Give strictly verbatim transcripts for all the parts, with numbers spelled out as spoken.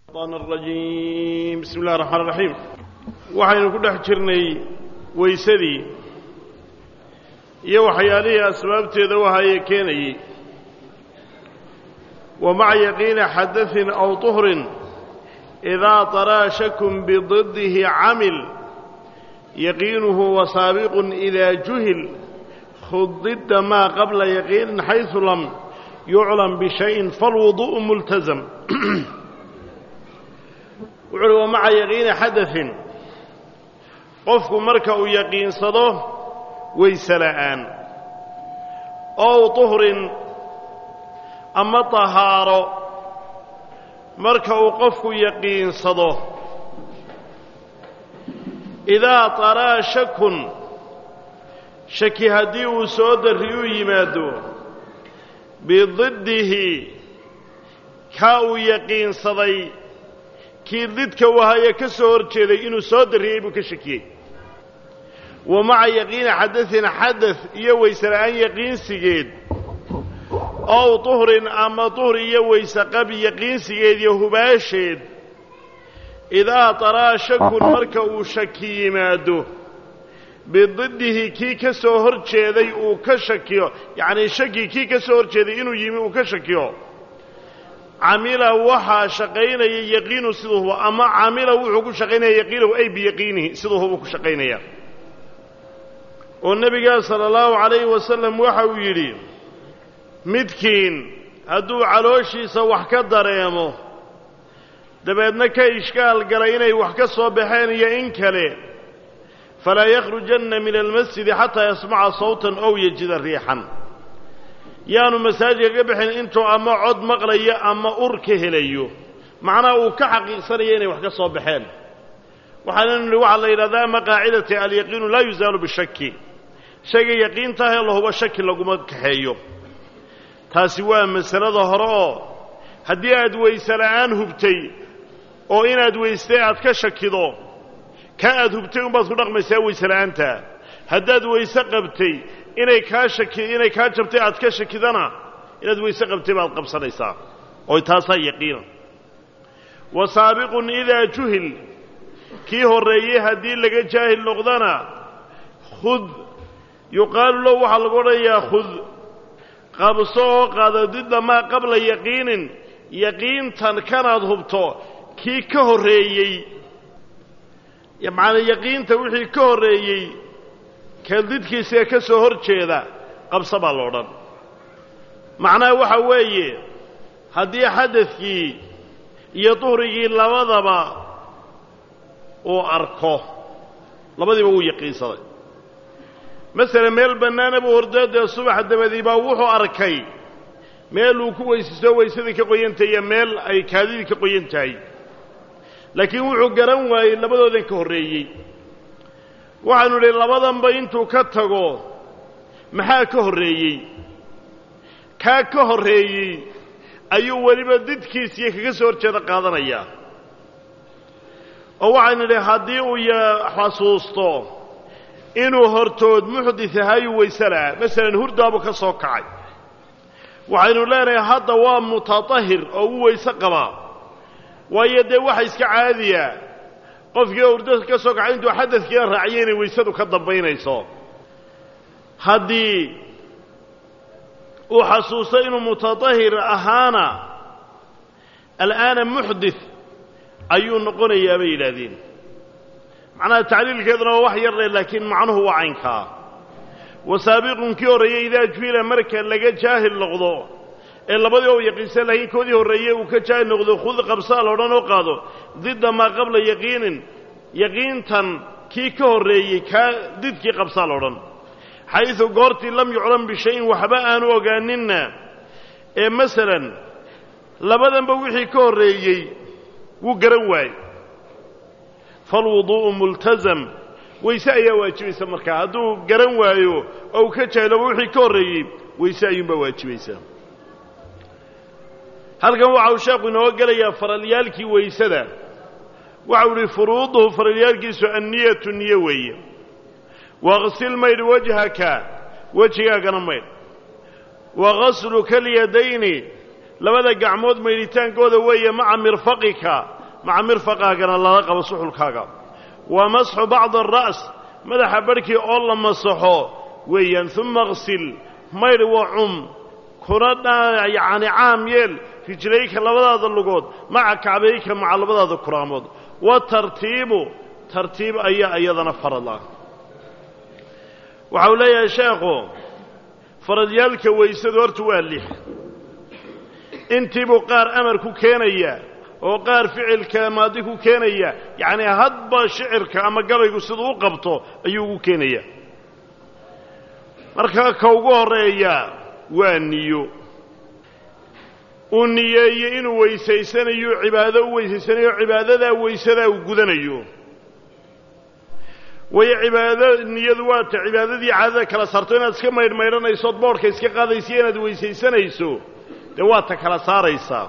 الشيطان الرجيم بسم الله الرحمن الرحيم waxaynu ku dhex jirnay weysadii iyo waxyaalihii asbaabteeda waxa keenayay ومع يقين حدث أو طهر إذا طرى شك بضده عمل يقينه وسابق إذا جهل خذ ضد ما قبل يقين حيث لم يعلم بشيء فالوضوء ملتزم ومع يقين حدث قفك مركا يقين صده ويسلآن أو طهر أما طهارة مركا قفك يقين صده إذا طرى شك شك هديه سود الريو يمادو بضده كاو يقين صدي كي ضدك وهي كسور كذا إنه سود الريو كشكي ومع يقين حدث حدث يوي سرعان يقين سجيد أو طهر أما طهر يوي سقب يقين سجيد يهباشد إذا طرى شك مركو شكي مادو بضده كي كسور كذا وكشكيو يعني شكي كي كسور كذا إنه يمي وكشكيو عمل وحا شقين يقين سده أما عمل وحا شقين يقينه أي بيقينه سده شقين يا والنبي قال صلى الله عليه وسلم وحا ويري مدكين هدو علوشي سوح كدريمو دبيدنا كإشكال قرأيني وحكا صوبحين ينكلي فلا يخرجن من المسجد حتى يسمع صوتا أو يجد ريحا يانو مساجي قبحين انتو أما عد مغلي أما أركه ليو معناه كحقيق سرييني وحكا صوبحين وحنان لوحا ليلة ذا مقاعدة اليقين لا يزال بالشك شيء يقين تاهي الله هو شك لقمت كحيو تاسوا مسألة ظهراء هدي أدويسلعان هبتي oo inaad weystay aad ka shakido ka aad hubtay un baad ku dhaqmaysaa weysalaanta haddaad weyse qabtay inay kaa shaki inay kaa jabtay aad ka shakidana inaad weyse qabtay baad qabsanaysaa oo taasaa yaqiin wa saabiqun idaa juhil kii horeeyay haddii laga jaahil noqdana khud yuqaalu lahu waxaa lagu odhanayaa khud qabso oo qaada didda maa qabla yaqiinin yaqiintan kanaad hubto kii ka horeeyay yaani yaqiinta wixii ka horeeyay kadidkiisa ka soo horjeeda qabsa baa loo dhan macnaha waxa weeye hadii xadadkii iyo duhrigii labadaba oo arko labadiba uu yaqiinsaday mesela meel banaana buu hordeeda subax dabadii baa wuxuu arkay meel uu ku weysiiso weysadii ka qoyantay meel ay kaadidii ka qoyantahay laakiin wuxuu garan waayay labadoodan ka horeeyay waxaanu leeyahay labadanba intuu ka tago maxaa ka horeeyay ka ka horeeyay ayuu waliba didkiisa kaga soo horjeeda qaadanaya oo waxaanu leeyahay hadii uu xasuusto inuu hortood muhdith ahay weysala mesela hurdaabu ka soo kacay waxaynu leenahay hadda waa mutatahhir oo uu weyse qabaa waayo dee waxa iska caadiya qofkii hurdada ka soo kacay intuu xadadkii raaciyay inay weysadu ka dambaynayso haddii uu xasuusto inuu mutatahhir ahaana al'aana muhdith ayuu noqonayaa bay yidhaahdeen macnaha tacliilkeeduna waa wax yar leh laakiin macnuhu waa caynkaa wasaabiqun kii horreeyey idaa juhila marka laga jaahil noqdo ee labadii oo yaqiinsan laakiin koodii horreeyey uu ka jaahil noqdo khud qabsaa la odhan oo qaado didda maa qabla yaqiinin yaqiintan kii ka horreeyey kaa didkii qabsaa la odhan xaysu goortii lam yuclam bishayin waxba aanu ogaaninna ee masalan labadanba wixii ka horreeyey wuu garan waayey falwuduu'u multazam weyse ayaa waajibaysa markaa hadduu garan waayo oo uu ka jahilaba wixii ka horreeyey weyse ayuunbaa waajibaysaa halkan waxa uu sheekhu inoo gelayaa faralyaalkii weysada waxa uu yidhi furuuduhu faralyaalkiisu anniyatu niyo weeye waqsil maydh wajhaka wejigaagana maydh waqaslu kalyadayni labada gacmood maydhitaankooda weeye maca mirfaqika maca mirfaqaagana lala qabo suxulkaaga wa masxu bacdi alra's madaxa barhkii oo la masaxo weeyaan uma qsil maydh wacum kuna yacni caam yeel rijlayka labadaada lugood maca kacbayka maca labadaada kuraamood wa tartiibu tartiib ayaa iyadana farad ah waxa uu leeyahay sheekhu faradyaalka weysadu horta waa lix intiibuu qaar amar ku keenaya oo qaar ficilka maadi ku keenaya yacni hadba shicirka ama gabaygu siduu u qabto ayuu ugu keenaya marka ka ugu horreeya waa niyo uu niyeeye inuu weysaysanayo cibaado u weysaysanayo cibaadadaa weysadaa uu gudanayo way cibaado niyadu waa ta cibaadadii caadada kala saarto inaad iska maydhmaydhanayso ood boodhka iska qaadayso inaad weysaysanayso dee waa ta kala saaraysaa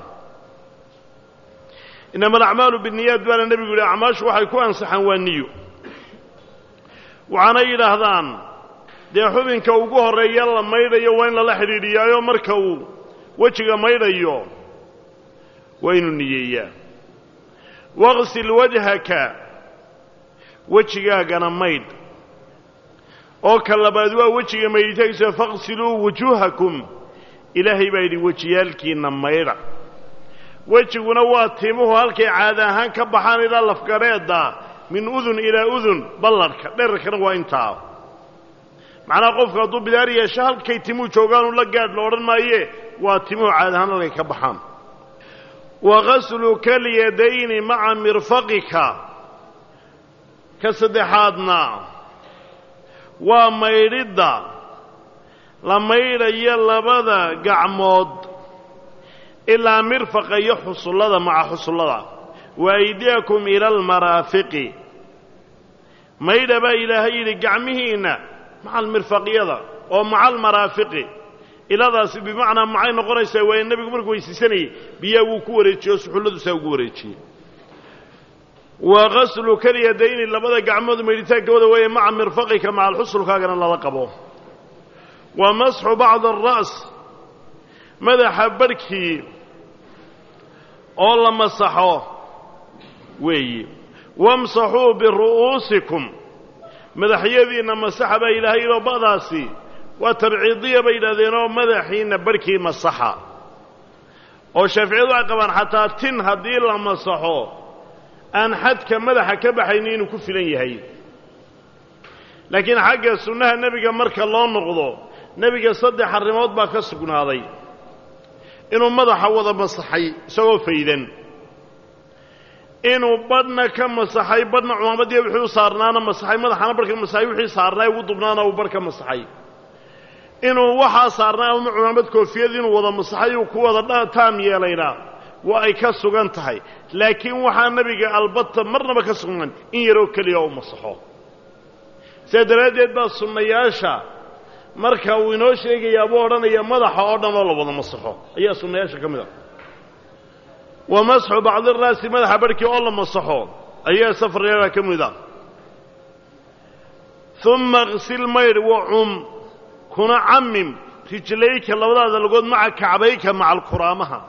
inama alacmaalu binniyaat baana nebigu yidhi acmaashu waxay ku ansaxaan waa niyo waxaana yidhaahdaan dee xubinka ugu horreeya la maydhayo waa in lala xidhiidhiyaayo marka uu wejiga maydhayo waa inuu niyeeyaa waqsil wajhaka wejigaagana maydh oo ka labaad waa wejiga maydhitaankiisa faqsiluu wujuuhakum ilaahay baa yidhi wejiyaalkiinna maydha wejiguna waa timuhu halkay caada ahaan ka baxaan ilaa lafgadheedda min udun ilaa udun balladhka dherarkana waa intaa macnaha qofku hadduu bidaar yeesho halkay timuhu joogaanu la gaadh la odhan maaye waa timuhu caada ahaan halkay ka baxaan wa qasluka lyadayni maca mirfaqika ka saddexaadna waa maydhidda la maydhayo labada gacmood ilaa mirfaqa iyo xusullada maca xusullada wa aydiyakum ila almaraafiqi maydha baa ilaahay yidhi gacmihiinna maca almirfaqyada oo maca almaraafiqi iladaasi bimacnaa maxay noqonaysaa waa in nebigu markuu weysaysanayay biyaa wuu ku wareejiyey oo suxulladu saa ugu wareejiyey wa qaslu kalyadayni labada gacmood maydhitaankooda weeye maca mirfaqika maca alxusulkaagana lala qabo wa masxu bacdi alra's madaxa barhkii oo la masaxo weeye wamsaxuu biru'uusikum madaxyadiinna masaxa baa ilaahay yidhoo ba'daasi waa tabciidiya bay yidhahdeenoo madaxiinna barhkii masaxa oo shaaficiyadu ay qabaan xataa tin haddii la masaxo aan xadka madaxa ka baxayni inuu ku filan yahay laakiin xagga sunnaha nebiga marka loo noqdo nebiga saddex arrimood baa ka sugnaaday inuu madaxa wada masaxay isagoo faydan inuu badhna ka masaxay badhna cumaamadiiya wixii u saarnaana masaxay madaxana barhka masaxay wixii saarnaa ugu dubnaana uu barh ka masaxay inuu waxaa saarnaa ama cumaamad koofiyad inuu wada masaxay uu ku wada taam yeelayna waa ay ka sugan tahay laakiin waxaa nebiga albatta marnaba ka sugnan in yaroo keliya u masaxo sidaa daraaddeed baa sunnayaasha marka uu inoo sheegayaa buu odhanaya madaxa oo dhan oo la wada masaxo ayaa sunnayaasha ka mid ah wa masxu bacdi raasi madaxa barhkii oo la masaxo ayaa safaryaala ka mid ah uma qsil maydh wacum kuna camim rijlayka labadaada lugood maca kacbayka maca alkuraamaha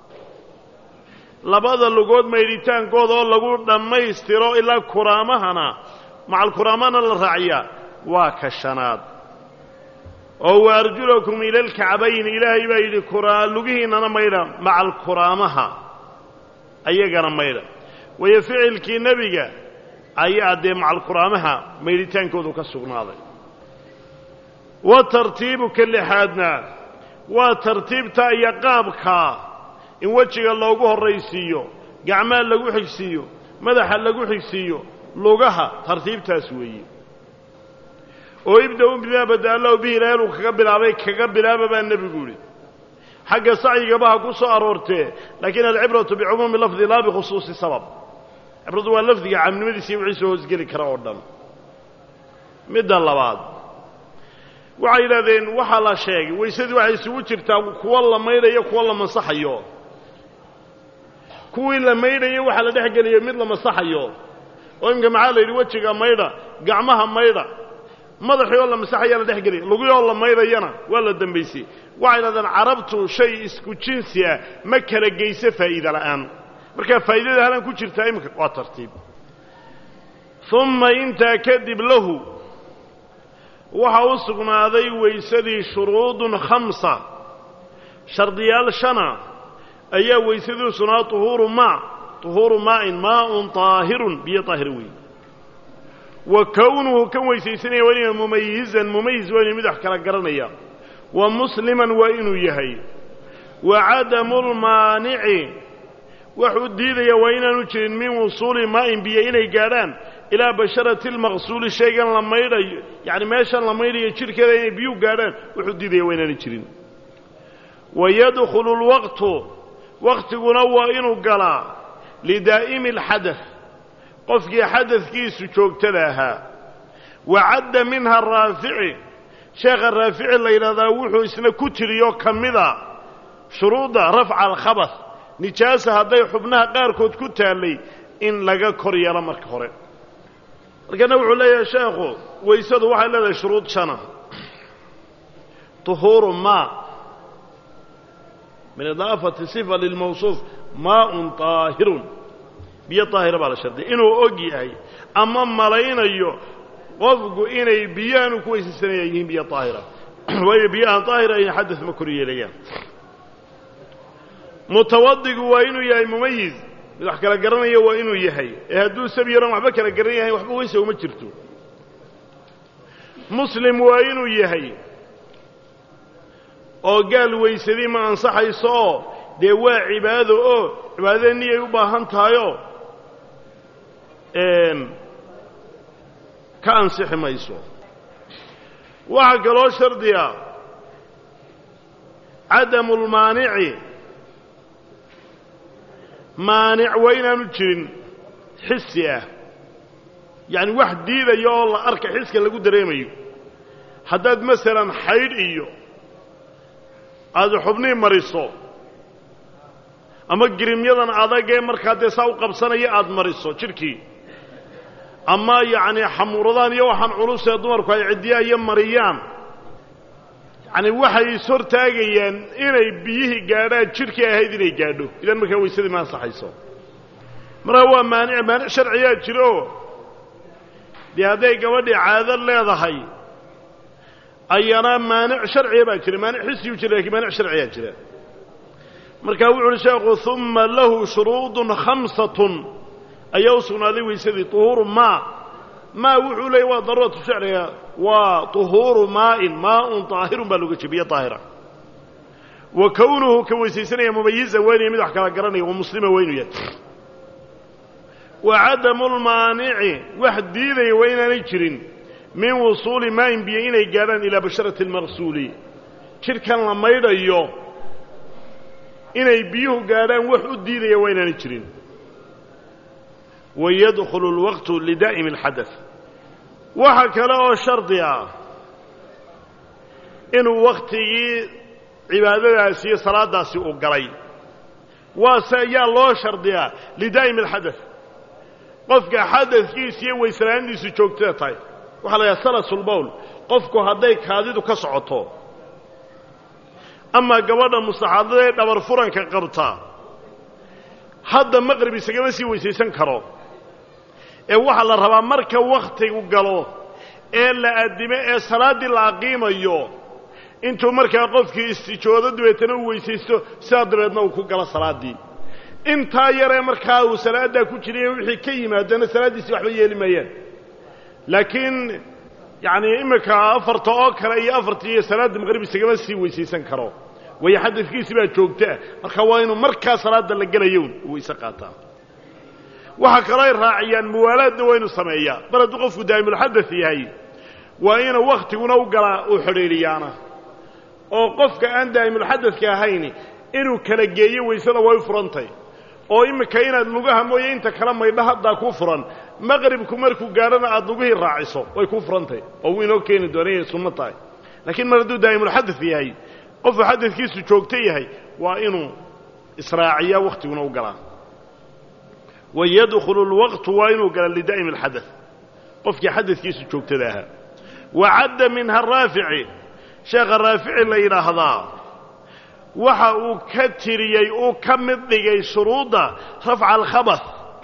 labada lugood maydhitaankooda oo lagu dhammaystiro ilaa kuraamahana maca alkuraamahana la raaciyaa waa ka shanaad oo wa arjulakum ila alkacbayni ilaahay baa yidhi kuraa lugihiinnana maydha maca alkuraamaha ayagana maydha wayo ficilkii nebiga ayaa dee maca alkuraamaha maydhitaankoodu ka sugnaaday wa tartiibu ka lixaadna waa tartiibta iyo qaabka in wejiga loogu horraysiiyo gacmaha lagu xigsiiyo madaxa lagu xigsiiyo lugaha tartiibtaas weeye oo ibda-u bimaa bada allahu bihi ilaahay uu kaga bilaabay kaga bilaaba baa nebigu yidhi xagga sacyigaba ha ku soo aroortee laakiin alcibratu bicumuumi lafdi laa bikhusuusi sabab cibradu waa lafdiga caamnimadiisa iyo wixii soo hoosgeli kara oo dhan midda labaad waxay yidhahdeen waxaa la sheegay weysadii waxay isugu jirtaa kuwa la maydhayo kuwa la masaxayo kuwii la maydhayo waxaa la dhex geliyo mid la masaxayo oo imika maxaa la yidhi wejiga maydha gacmaha maydha madaxii oo la masaxayaa la dhex geliya lugii oo la maydhayana waa la dambaysay waxay yidhahdeen carabtu shay isku jinsi ah ma kala geyso faa'iida la'aan marka faa'iidada halan ku jirta imika waa tartiib thumma inta kadib lahu waxa uu sugnaaday weysadii shuruudun khamsa shardiyaal shana ayaa weysadii sunaa tuhuru ma tuhuru ma'in ma'un tahirun biyo tahir weyn wa kawnuhu kan weysaysanaya waa inuu mumayizan mumayiz waa inuu mid wax kala garanaya wa musliman waa inuu yahay wa cadamul maanici wuxuu diidaya waa inaanu jirin min wusuuli ma'in biyo inay gaadhaan ilaa basharati lmaqsuuli shaygan la maydhayo yani meeshan la maydhayo jidhkeeda inay biyu gaadhaan wuxuu diidaya waa inaanu jirin wayadkhulu lwaqtu waqtiguna waa inuu galaa lidaa'imi alxadath qofkii xadadkiisu joogtada ahaa wa cadda minha araafici sheekha raafici la yidhahdaa wuxuu isna ku tiriyo ka mida shuruudda rafca alkhabath nijaasa hadday xubnaha qaarkood ku taallay in laga kor yeelo marka hore markana wuxuu leeyahay sheekhu weysadu waxay leedahay shuruud shana tuhuuru maa min idaafati sifa lilmawsuuf maa'un taahirun biyo taahira baa la shardiya inuu og yahay ama malaynayo qofku inay biyaanu ku weysaysanayaan yihiin biyo taahira waayo biyahan taahira ay xadad ma kor yeelayaan mutawadigu waa inuu yahay mumayiz mid wax kala garanaya waa inuu yahay ee hadduu sabi yaran waxba kala garan yahay waxba weysa uma jirto muslim waa inuu yahay oo gaal weysadii ma ansaxayso oo dee waa cibaado oo cibaadada niyay u baahan tahayoo ka ansixi mayso waxaa kaloo shardiya cadamu lmaanici maanic waa inaanu jirin xisi ah yacni wax diidaya oo la arka xiska lagu dareemayo haddaad masalan xaydh iyo aada xubnii mariso ama girimyadan adagee markaa dee saa u qabsanaya aada mariso jidhkii ama yacni xamuuradaan iyo waxaan culusee dumarku ay ciddiya iyo mariyaan yacni waxay is hortaagayaan inay biyihii gaadhaan jidhkii ahayd inay gaadho idan markaa weysadii ma ansaxayso markaa waa maanic maanic sharciyaa jiro dee hadday gabadhii caado leedahay ayana maanic sharciya baa jira maanic xisiyuu jira lakiin maanic sharciyaa jira markaa wuxu uhi sheekhu uma lahu shuruudun khamsatun ayaa u sugnaaday weysadii tuhuuru maa maa wuxuu leeyay waa daruuratu sharciga waa tuhuuru maa'in maa'un taahirun baa looga jebiye taahira wa kownuhu ka weysaysanaya mumayizan waa inay mid wax kala garanaya wa muslima waa inuu yahay wa cadamu lmaanici wax diidaya waa inaanay jirin min wusuuli maa'in biyo inay gaadhaan ilaa basharati almaqsuuli jidhkan la maydhayo inay biyuhu gaadhaan wax u diidaya waa inaanay jirin wayadkhulu lwaqtu lidaa'imi alxadath waxa kale oo shardi ah inuu wakhtigii cibaadadaasi iyo salaadaasi uu galay waase ayaa loo shardiyaa lidaa'imi alxadath qofka xadadkiisa iyo waysalaandiisu joogtada tahay waxaa la yidhaha salasulbowl qofku hadday kaadidu ka socoto ama gabadha mustaxaadada ee dhabar furanka qabta hadda maqrib isagama sii weysaysan karo ee waxaa la rabaa marka wakhtigu galo ee la addimo ee salaaddii la aqiimayo intuu markaa qofkii istijoodo dabeetana uu weysaysto sidaa dabeedna uu ku galo salaaddii intaa yaree markaa uu salaaddaa ku jirayo wixii ka yimaadana salaaddiisi waxba yeeli maayaan laakiin yacnii iminka afarta oo kale iyo afartii iyo salaadda maqrib isagama sii weysaysan karo waayo xadadkiisi baa joogtaa marka waa inuu markaa salaadda la gelayoun uu weyse qaataa waxaa kaloo ay raaciyaan muwaalaadna waa inuu sameeyaa mar hadduu qofku daa'imulxadath yahay waa inuu wakhtiguna u galaa uu xidhiidhiyaana oo qofka aan daa'imulxadadka ahayn inuu kala geeyo weysada way u furantay oo iminka inaad lugaha mooye inta kala maydha haddaa kuu furan maqribku markuu gaadhana aada lugihii raaciso way kuu furantay oo wuu inoo keeni doona inay sunno tahay laakiin mar hadduu daa'imulxadath yahay qofku xadadkiisu joogto yahay waa inuu israaciyaa wakhtiguna u galaa wayadkhulu lwaqtu waa inuu gala lidaa'imi alxadath qofkii xadadkiisu joogtada ahaa wa cadda minha araafici sheekha raafici la yidhaahdaa waxa uu ka tiriyey uu ka mid dhigay shuruudda rafca alkhabath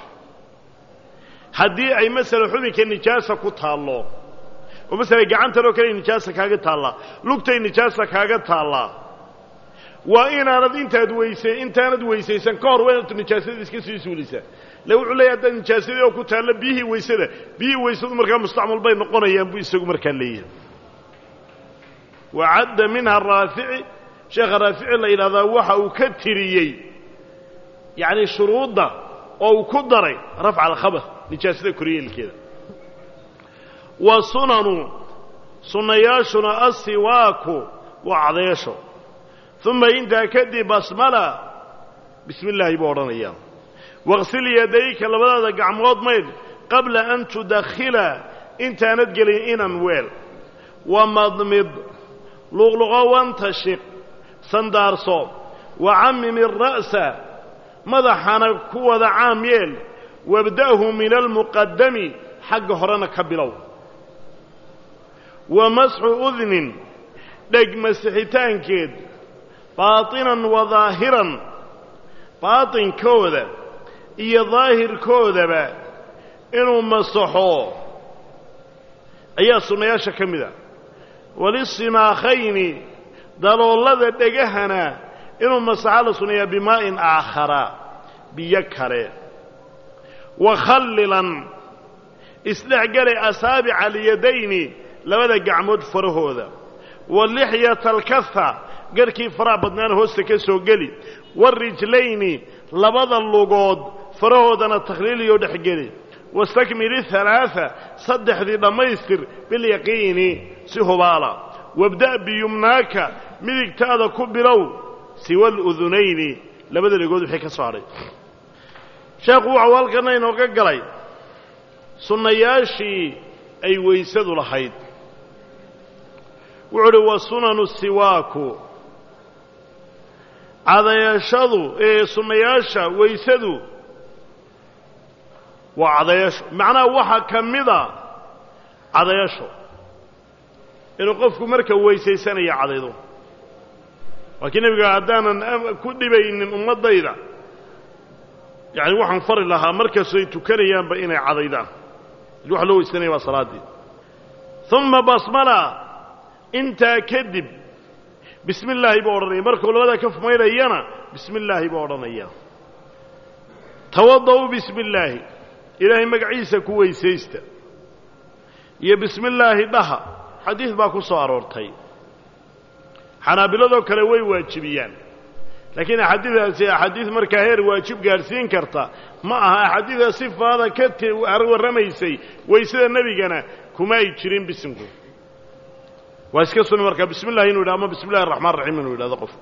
haddii ay masala xubinka nijaasa ku taallo oo masala gacantanoo kale nijaasa kaaga taallaa lugtay nijaasa kaaga taallaa waa inaanad intaad weysay intaanad weysaysan ka hor waa inaad nijaasadii iska sii suulisaa le wuxuu leeyahay haddaad nijaasadii oo ku taalla biyihii weysada biyihii weysadu markaa mustacmal bay noqonayaan buu isagu markaa leeyahay wacadda minha raafici sheekha raafici la yidhahdaa waxa uu ka tiriyey yacni shuruudda oo uu ku daray rafca alkhabath nijaasada koryeelkeeda wa sunanu sunnayaashuna assiwaaku waa cadeesho uma intaa kadib basmala bismi illaahi buu odhanayaa waqsil yadayka labadaada gacmood maydh qabla an tudakhila intaanad gelin inan weel wamadmid luqluqo wantashiq sandaarso wacamim ira'sa madaxana ku wada caam yeel wabda'hu min almuqadami xagga horena ka bilow wa masxu udnin dheg masixitaankeed baatinan wa daahiran baatinkooda iyo daahirkoodaba inuu masaxo ayaa sunnayaasha ka mid a walisimaakhayni daloolada dhegahana inuu masaxo la sunneeyaa bimaa'in aakhara biyo kale wakhallilan isdhexgale asaabica alyadayni labada gacmood farahooda walixyata alkaha garhkii faraha badnaana hoosta ka soo geli waarijlayni labada lugood farahoodana takhliiliyoo dhexgeli wastakmili halaaa saddexdii dhammaystir bilyaqiini si hubaala wabda' biyumnaaka midigtaada ku bilow siwa aludunayni labada dhegood wixii ka soo hadhay sheekhu waxau halkana inooga galay sunnayaashii ay weysadu lahayd wuxuu uhi wa sunanu siwaaku cadayashadu ee sunnayaasha weysadu waa cadayasho macnaha waxaa ka mida cadayasho inuu qofku marka weysaysanaya cadaydo laakiin nebiga haddaanan ku dhibaynin ummaddayda yacni waxaan fari lahaa markastoy tukanayaanba inay cadaydaan waxa loo weysanaya waa salaaddii uma basmala intaa kadib bismi illaahi buu odhanaya markuu labadaa ka fumaynayana bismi illaahi buu odhanaya tawada'u bismi illaahi ilaahay magaciisa ku weysaysta iyo bismi illaahi dhaha xadiid baa ku soo aroortay xanaabiladoo kale way waajibiyaan laakiin axaadiidaasi axaadiid markaa heer waajib gaadhsiin karta ma aha axaadiida sifaada ka warramaysay weysada nebigana kuma ay jirin bismku waa iska sunni markaa bismi illahi inuu yidhah ama bismi illahi araxmaan raxiim inuu yidhahdo qof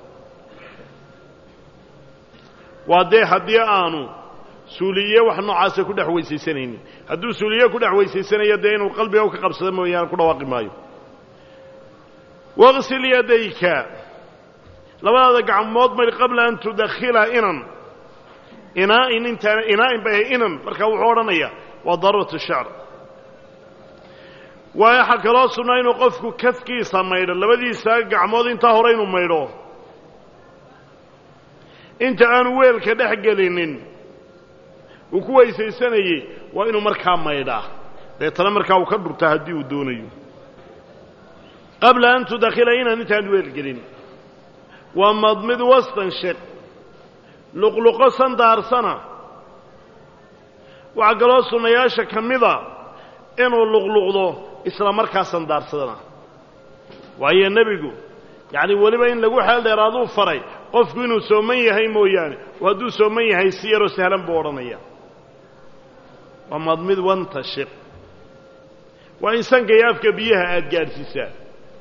waa dee haddii aanu suuliye wax noocaasa ku dhex weysaysanaynin hadduu suuliye ku dhex weysaysanayo dee inuu qalbiga u ka qabsado mooyaane ku dhawaaqi maayo waqsil yadayka labadaada gacmood maydh qabla an tudakhila inan inaa'in intaana inaa'in bay ahay inan markaa wuxuu odhanayaa waa daruuratu shacr waa waxaa kaloo sunnaa inuu qofku kafkiisa maydho labadiisa gacmood intaa hore inuu maydho inta aanu weelka dhex gelinin uu ku weysaysanayey waa inuu markaa maydhaa deetana markaa uu ka dhurtaa haddii uu doonayo qabla an tudakhila inaan intaan weel gelin waa madmid wastanshiq luqluqo sandaarsana waxaa kaloo sunnayaasha ka mida inuu luqluqdo isla markaa sandaarsadana waayo nebigu yacni weliba in lagu xeel dheeraaduu faray qofku inuu sooman yahay mooyaane oo hadduu sooman yahay si yaroo sahlan buu odhanaya waa madmid wantashiq waa in sanka iyo afka biyaha aad gaadhsiisaa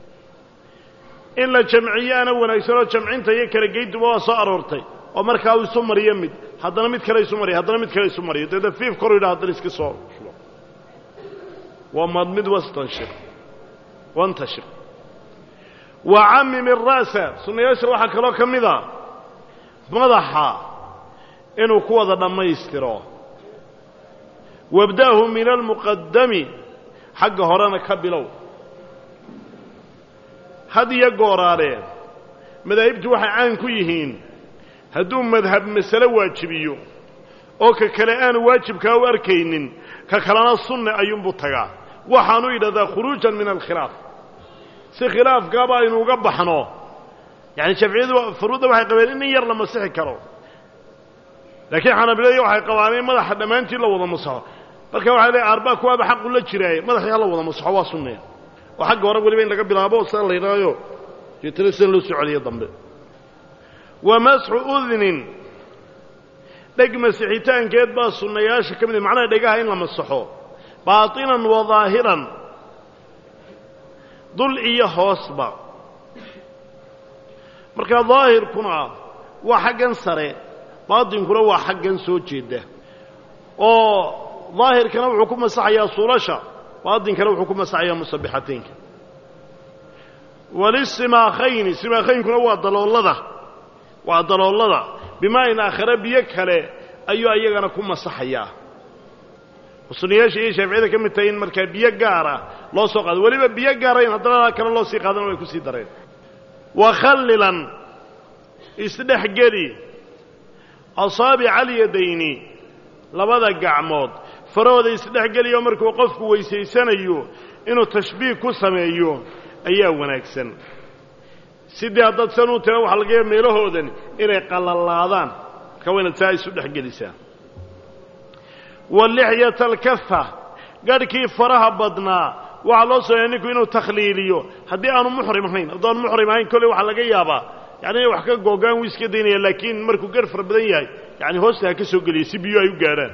in la jamciyaana wanaagsanoo jamcinta iyo kala geyntuba waa soo aroortay oo markaa uu isu mariyo mid haddana mid kale isu mariyo haddana mid kale isu mariyo dee dafiif koru yidhaha haddana iska soo shubo waa madmid wastanshiq wantashiq wa camim ira'sa sunnayaasha waxaa kaloo ka mid a madaxa inuu ku wada dhammaystiro wabda'hu min almuqadami xagga horena ka bilow had iyo gooraadee madaahibtu waxay caan ku yihiin hadduu madhab masale waajibiyo oo ka kale aanu waajibkaa u arkaynin ka kalena sunne ayuunbuu tagaa waxaanu yidhahdaa khuruujan min alkhilaaf si khilaafkaaba aynu uga baxno yani shaaficiyadu furuudda waxay qabeen in in yar la masixi karo laakiin xanaabilada waxay qabaan in madaxa dhammaantii la wada masaxo marka waxay leeyahay arbaa kuwaaba xaqu la jiraaye madaxii hala wada masaxo waa sunne oo xagga hore weliba in laga bilaabo saa la yidhaayo jeetana sida loo soo celiyo dambe wa masxu udnin dheg masixitaankeed baa sunnayaasha ka mid ah macnaha dhegaha in la masaxo baatinan wa daahiran dul iyo hoosba marka daahirkuna waa xaggan sare baatinkuna waa xaggan soo jeeda oo daahirkana wuxuu ku masaxayaa suulasha baatinkana wuxuu ku masaxayaa musabbixataynka walistimaakayni istimaakaynkuna waa daloolada waa daloolada bimaa-in aakhare biyo kale ayuu ayagana ku masaxayaa sunniyaasha iyo shaaficiyada ka mid tahay in markaa biyo gaara loo soo qaado weliba biyo gaara in haddana kale loo sii qaadana way ku sii dareen wakhallilan isdhexgeli asaabica alyadayni labada gacmood farahooda isdhexgeliyo markuu qofku weysaysanayo inuu tashbiih ku sameeyo ayaa wanaagsan sidii haddaad san u tira waxa laga yaaba meelahoodan inay qalalaadaan marka waa inaad saa isu dhexgelisaa walixyata alkafa garhkii faraha badnaa waxaa loo sooyaa ninku inuu takhliiliyo haddii aanu muxrim ahayn haddaanu muxrim ahayn kolley waxaa laga yaabaa yani inay wax ka googaan wuu iska daynaya laakiin markuu garh fara badan yahay yani hoosta ha ka soo geliya si biyo ay u gaadhaan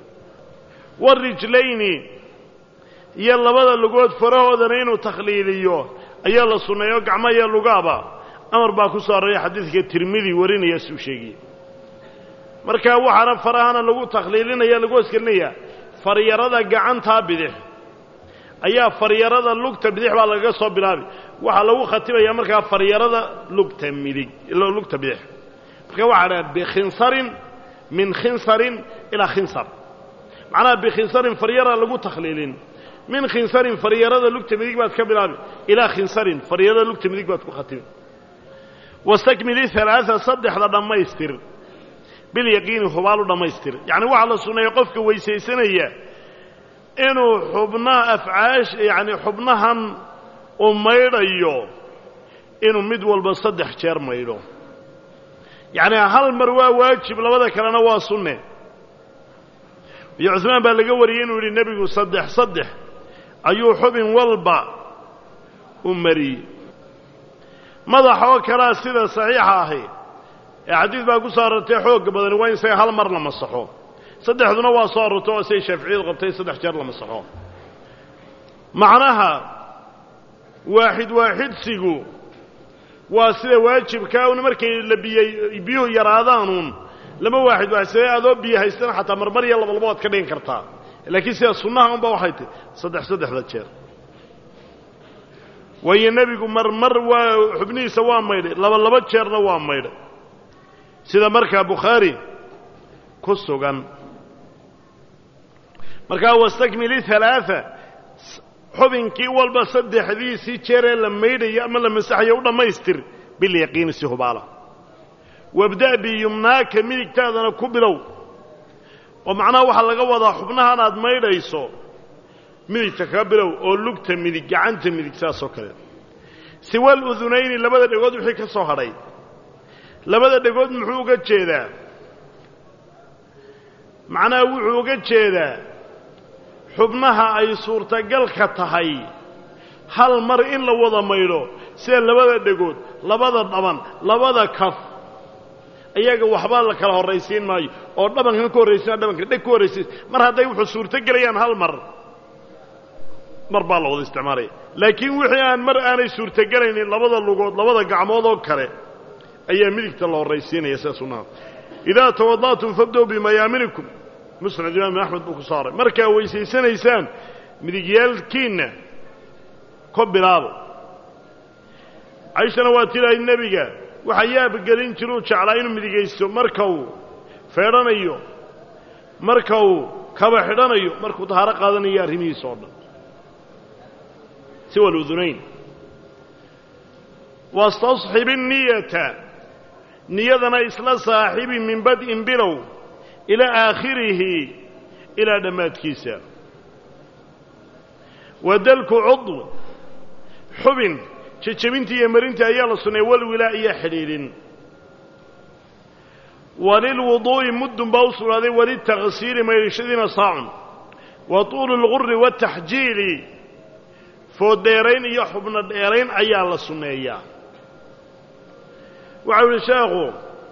warijlayni iyo labada lugood farahoodana inuu takhliiliyo ayaa la sunneeyo gacmo iyo lugaaba amar baa ku soo arooray xadiidka tirmidi warinaya suu sheegiyey markaa waxaana farahana lagu takhliilinaya lagu hosgelinaya faryarada gacantaa bidix ayaa faryarada lugta bidix baa lagaga soo bilaabi waxaa lagu khatibaya markaa faryarada lugta midig lugta bidix marka waxaa dhaha bikhinsarin min khinsarin ilaa khinsar macnaha bikhinsarin faryara lagu takhliilin min khinsarin faryarada lugta midig baad ka bilaabi ilaa khinsarin faryarada lugta midig baad ku khatibi wastakmili halaaa saddexda dhammaystir bilyaqiini hubaalu dhammaystir yacni waxaa la sunneeya qofka weysaysanaya inuu xubnaha afcaash yacni xubnahan uu maydhayo inuu mid walba saddex jeer maydho yacni hal mar waa waajib labada kalena waa sunne iyo cusmaan baa laga wariyey inuu yidhi nebigu saddex saddex ayuu xubin walba u mariyey madaxa oo kalea sida saxiixa ahi ee xadiid baa ku soo arortay xoogga badani waa in isaga hal mar la masaxo saddexduna waa soo arortay oo siday shaaficiyadu qabtay saddex jeer la masaxo macnaha waaxid waaxidsigu waa sida waajibkaa un markay la biyey biyuhu yaraadaanuun lama waaxid waaxidsadee adoo biyo haystana xataa marmar iyo labalaba waad ka dhigan kartaa laakiin sida sunnaha unba waxay tahy saddex saddexda jeer waayo nebigu marmar waa xubnihiisa waa maydhay laba laba jeerna waa maydhay sida markaa bukhaari ku sugan markaa wastakmili halaaa xubinkii walba saddexdiisii jeeree la maydhayo ama la masaxayo u dhammaystir bilyaqiini si hubaala wabda' biyumnaaka midigtaadana ku bilow oo macnaha waxaa laga wadaa xubnahan aad maydhayso midigta kaga bilow oo lugta midig gacanta midig saasoo kale siwal udunayni labada dhegood wixii ka soo hadhay labada dhegood muxuu uga jeedaa macnaha wuxuu uga jeedaa xubnaha ay suurtagalka tahay hal mar in la wada maydho sida labada dhegood labada dhaban labada kaf iyaga waxbaa la kala horraysiin maayo oo dhabankan ka horraysiina dhabanka dheg ka horraysiin mar hadday wuxuu suurto gelayaan hal mar mar baa la wada isticmaalaya laakiin wixii aan mar aanay suurtogelaynin labada lugood labada gacmood oo kale ayaa midigta la horraysiinaya sida sunnaha idaa tawada'tum fabda'uu bimayaaminikum musnad imaam axmed buu ku saaray markaa weysaysanaysaan midigyaalkiinna ka bilaabo cayshana waa tilahay nebiga waxaa yaabgelin jiruu jeclaa inuu midigaysto marka uu feedhanayo marka uu kaba xidhanayo markuu tahaaro qaadanayo arrimihiisa oo dhan siwa aludunayn واستصحب النية نيذنا إسلا صاحب من بدء بلو إلى آخره إلى دمات كيسا ودلك عضو حبن تشبنتي يمرنتي أيال الصنع والولاء حليل وللوضوء مد بوصل هذه وللتغسيل ما يرشدنا صاع وطول الغر والتحجيل فالديرين يحبن الديرين أيال الصنعية وعلى شاغو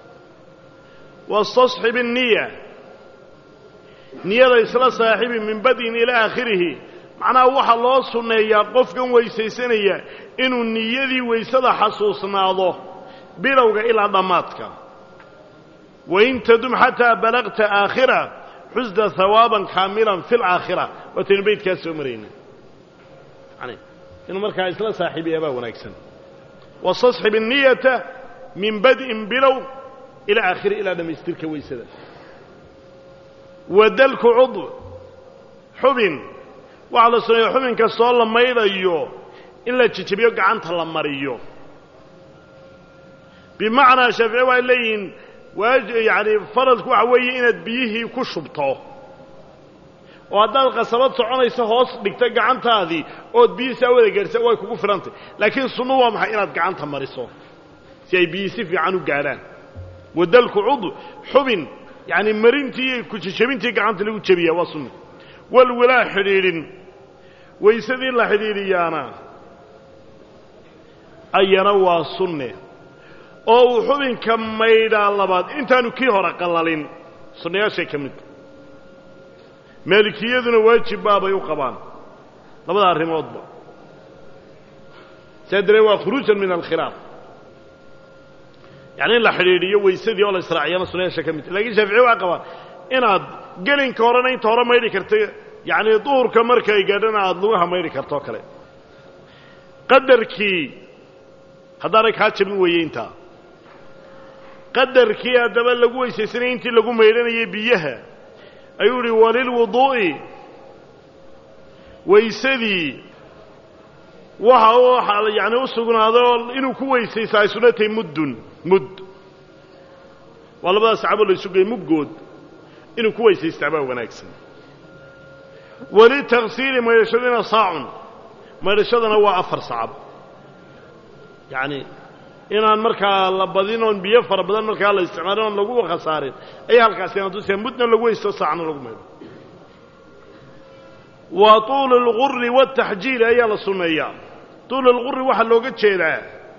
واستصحب النية نية إسلا صاحب من بدء إلى آخره معناه وحا الله الصنعية قفكا ويسيسانية إنه النية ذي ويسد حصوصنا الله بلوغ إلى ضماتك وإن تدم حتى بلغت آخرة حزد ثوابا كاملا في الآخرة وتنبيت كاسومرين يعني إنه مركا إسلا صاحبي أبا ونكسن واستصحب النية من بدء بلو إلى آخر إلى دم يسترك ويسد ودلك عضو حبن وعلى صنع حبن كالصوال لما يضيو إلا تشبيو قعنت لما ريو بمعنى شفعي وإليين يعني فرض كوحوي إنad biyihii ku shubto oo hadaad qasabad soconayso hoos dhigta gacantaadii oo biyisa wada gaarsa way kugu filantay laakiin sunno waa maxay inaad gacanta mariso si ay biyisi fiican u gaaraan wadalku udu xubin yani marintii ku jabintii gacanta lagu jabiyaa waa sunno wal walaa xiriirin waysadii la xiriiriyana ayana waa sunne oo xubinka maydha labaad intaanu kii hore qalalin sunnayaashay ka mid maalikiyaduna waajib baabay u qabaan labada arrimoodba sadre waa khuruujan min alkhilaaf yani la xiriiriyo waysadii oo la israaciyana sunnayaashay ka mid laakiin shaafici waa qabaan inaad gelinka horena inta hore maydhi karto yani duhurka markay gaadhana aad lugaha maydhi karto kale qadarkii haddaanay kaa jabin weeye intaa qadarkii haddaba lagu weysaysanay intii lagu maydhanayay biyaha ayuu yidhi walilwuduu'i waysadii waxa waxa yani u sugnaaday oo inuu ku weysaysto ay sunnatay muddun mud waa labada sacabo la isugay muggood inuu ku weysaysto baa wanaagsan walitaghsiili maydhashadina saacun maydhashadana waa afar sacab yani inaan markaa la badin oon biyo fara badan markaa la isticmaalin oon lagu khasaarin ayaa halkaasina tusaya mudna lagu weysto saacna lagu maydho wa tuul al-ghurri wat-tahjiil ayaa la sunneeyaa tuul al-ghurri waxa looga jeedaa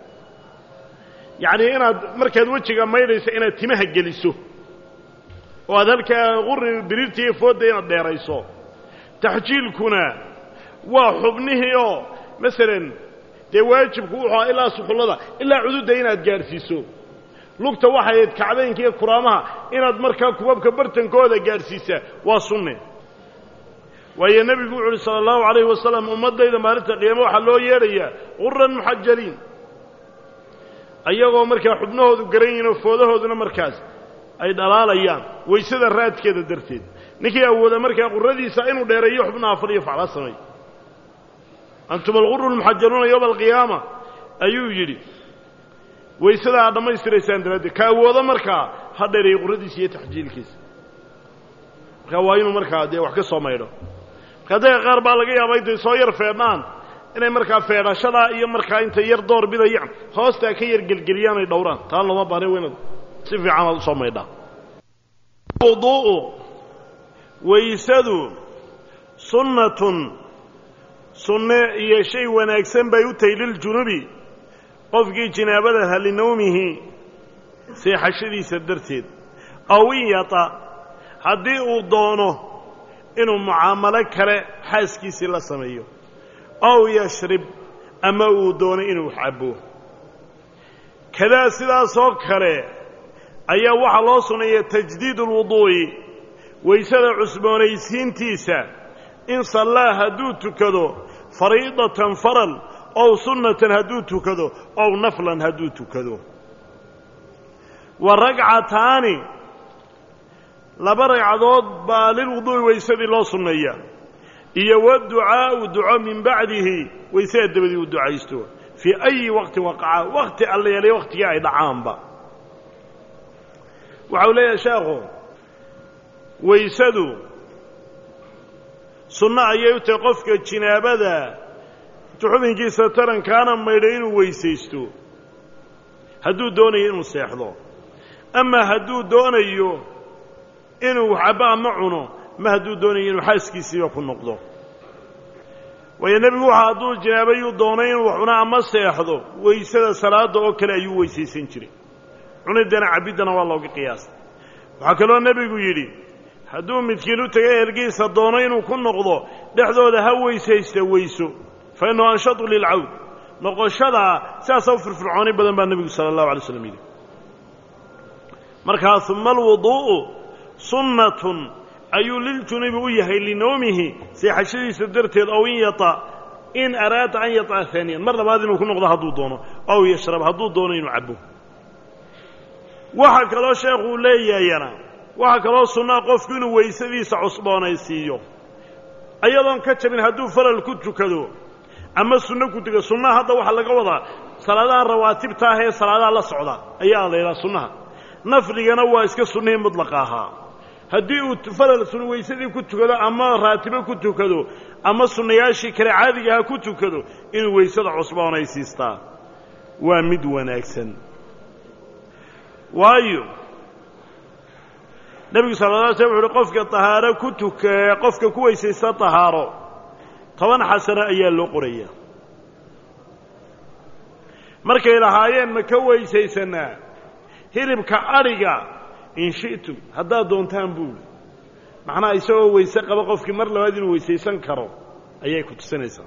yani inaad markaad wejiga maydhayso inaad timaha geliso oo aad halkaa ghurri birirtii fooda inaad dheerayso tahjiilkuna waa xubnihii oo masalan dee waajibku wuxuu ahaa ilaa suxullada ilaa cududda inaad gaadhsiiso lugta waxay ahayd kacbaynka iyo kuraamaha inaad markaa kubabka bartankooda gaadhsiisaa waa sunne waayo nebigu wuxu uhi sala allahu calayhi wasalam ummaddayda maalinta qiyaamo waxaa loo yeedhayaa ghuran muxajaliin ayagoo markaa xubnahoodu garan yihin oo foodahooduna markaas ay dhalaalayaan waysada raadkeeda darteed ninkii awooda markaa qurradiisa inuu dheereeyo xubnaha fadhiyo facla samay أنتم الغر المحجلون يوم القيامة أيو يجري ويسدا عدم يستريسان دلادي كاوضا مركا هذا يقردي سيه تحجيل كيس كواينو مركا دي wax ka soo meedo kaday qaar baa laga yaabay inay soo yar feedaan inay markaa feedashada iyo markaa inta yar door bidayaan hoosta ka yar gelgeliyaan ay dhowraan taan lama baaray weynad si fiican u soo meedaa wudu waysadu sunnatun sunne iyo shay wanaagsan bay u tahay lil junubi qofkii jinaabada halinawmihi seexashadiisa darteed aw yata haddii uu doono inuu mucaamalo kale xaaskiisii la sameeyo aw yashrib ama uu doono inuu xabo kadaa sidaasoo kale ayaa waxaa loo sunneeya tajdiid ulwuduu'i waysada cusboonaysiintiisa in sallaa hadduu tukado fariidatan faral ow sunnatan hadduu tukado ow naflan hadduu tukado wa ragcataani laba ragcadood baa lilwuduu'i waysadii loo sunneeyaa iyo waducaa'u duco min bacdihi waysada dabadii uu ducaysto fii ayi waqtin waqaca waqti alla yeelay waqtigii ay dhacaanba waxa uu leeyahay sheekhu waysadu sunno ayay u tahay qofka jinaabada xubinkiisa tarankaana maydhay inuu weysaysto hadduu doonayo inuu seexdo ama hadduu doonayo inuu waxba ama cuno ma hadduu doonayo inuu xaaskiisiiba ku noqdo waayo nebigu waxa hadduu jinaabayuu doonay inuu wax cuno ama seexdo weysada salaada oo kale ayuu weysaysan jiray cuniddana cabiddana waa looga qiyaastay waxaa kaloo nebigu yidhi hadduu midkiin u tegay ehelgiisa doono inuu ku noqdo dhexdooda ha weysaysta weyso fa innahu anshatu lilcawd noqoshadaa sidaasaa u firfircooni badan baa nebigu sala allahu alay slam yidhi markaa uma alwuduu'u sunnatun ayuu liljunubi u yahay linowmihi seexashadiisa darteed ow in yata in araada an yata'a haaniyan mar labaad inuu ku noqdo hadduu doono ow yashrab hadduu doono inuu cabbo waxaa kaloo sheekhuu leeyahayana waxaa kaloo sunnaa qofku inuu weysadiisa cusboonaysiiyo ayadoon ka jabin hadduu faral ku tukado ama sunno ku tuka sunnaha hadda waxaa laga wadaa salaadaha rawaatibta ah ee salaadaha la socda ayaa la yidhaha sunnaha nafligana waa iska sunnihii mudlaqa ahaa haddii uu faral sunno weysadii ku tukado ama raatibo ku tukado ama sunnayaashii kale caadiga aha ku tukado inuu weysada cusboonaysiistaa waa mid wanaagsan waayo nebigu sala alla alay slam wuxu uhi qofka tahaaro ku tuka qofka ku weysaysta tahaaro toban xasano ayaa loo qorayaa markay lahaayeen ma ka weysaysanaa hilibka adhiga in shi'tum haddaad doontaan buuli macnaha isagoo weyse qaba qofkii mar labaad inuu weysaysan karo ayay ku tusinaysaa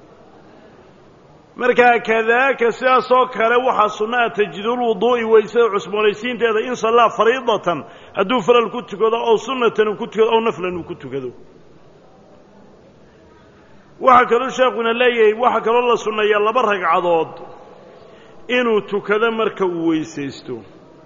markaa kadaaka sidaasoo kale waxaa sunnaha tajdiidulwuduu'i weysada cusboonaysiinteeda in sallaa fariidatan hadduu faral ku tukado ow sunnatan uu ku tukado ow naflan uu ku tukado waxaa kaloo sheekuna leeyahay waxaa kaloo la sunneeyaa laba ragcadood inuu tukado marka uu weysaysto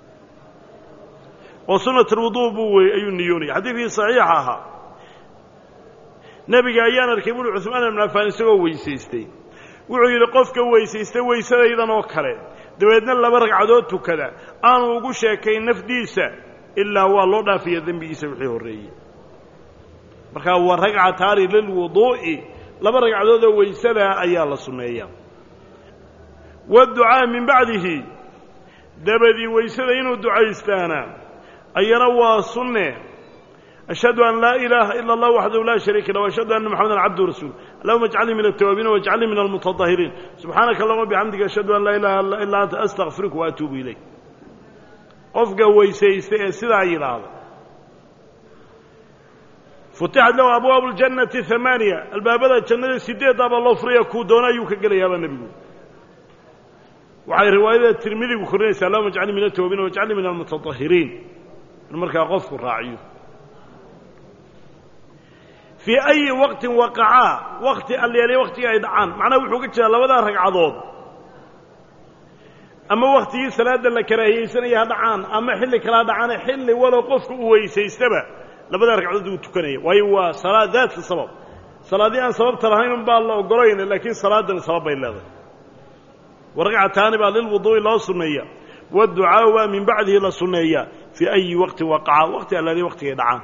oo sunnatulwuduu buu wey ayuu niyoonaya xadiidkii saxiixa ahaa nebiga ayaan arkay buuri cuhmaan ibnu cafaan isagoo weysaystay wuxuu yidhi qofka weysaysta weysadaydan oo kale dabeedna laba ragcadood tukada aanu ugu sheekayn nafdiisa ilaa waa loo dhaafiya dembigiisa wixii horreeyey markaa waa ragcataani lilwuduu'i laba ragcadood oo weysadaa ayaa la sunneeyaa waadducaa min bacdihi dabadii weysada inuu ducaystaana ayana waa sunne ashhadu an laa ilaaha ila allah waxdahu laa shariika lah ashhadu anna moxamadan cabduhu rasuul allahuma ajcalnii min altawaabiina wajcalnii min almutatahiriin subxaanaka allahuma bixamdika ashhadu an laa ilaha illa anta astakfiruka waatuubu ilayk qofka weysaysta ee sidaa yidhaahda futixat lahu abwaabu ljannati hamaaniya albaabada jannada sideeddaa baa loo furaya kuu doona ayuu ka gelayaabaa nebigu waxay riwaayada tirmidigu korinaysaa allahuma ajcalnii min altawaabiina wajcalnii min almutatahiriin in markaa qofku raaciyo fii ayi waqtin waqacaa waqti alyeelay waqtigii ay dhacaan macnaha wuxuu ka jeedaa labadaa ragcadood ama wakhtigii salaadda la karaahiyeysanaya ha dhacaan ama xilli kale ha dhacaane xilli walow qofka uu weysaystaba labadaa ragcadood uu tukanaya waayo waa salaad daadka sabab salaaddii aan sababta lahayn un baa la ogolayna laakiin salaaddani sabab bay leedahay wa ragcataani baa lilwuduu'i loo sunneeya waadducaau baa min bacdihi la sunneeya fii ayi waqtin waqacaa waqti alyeelay waqtigay dhacaan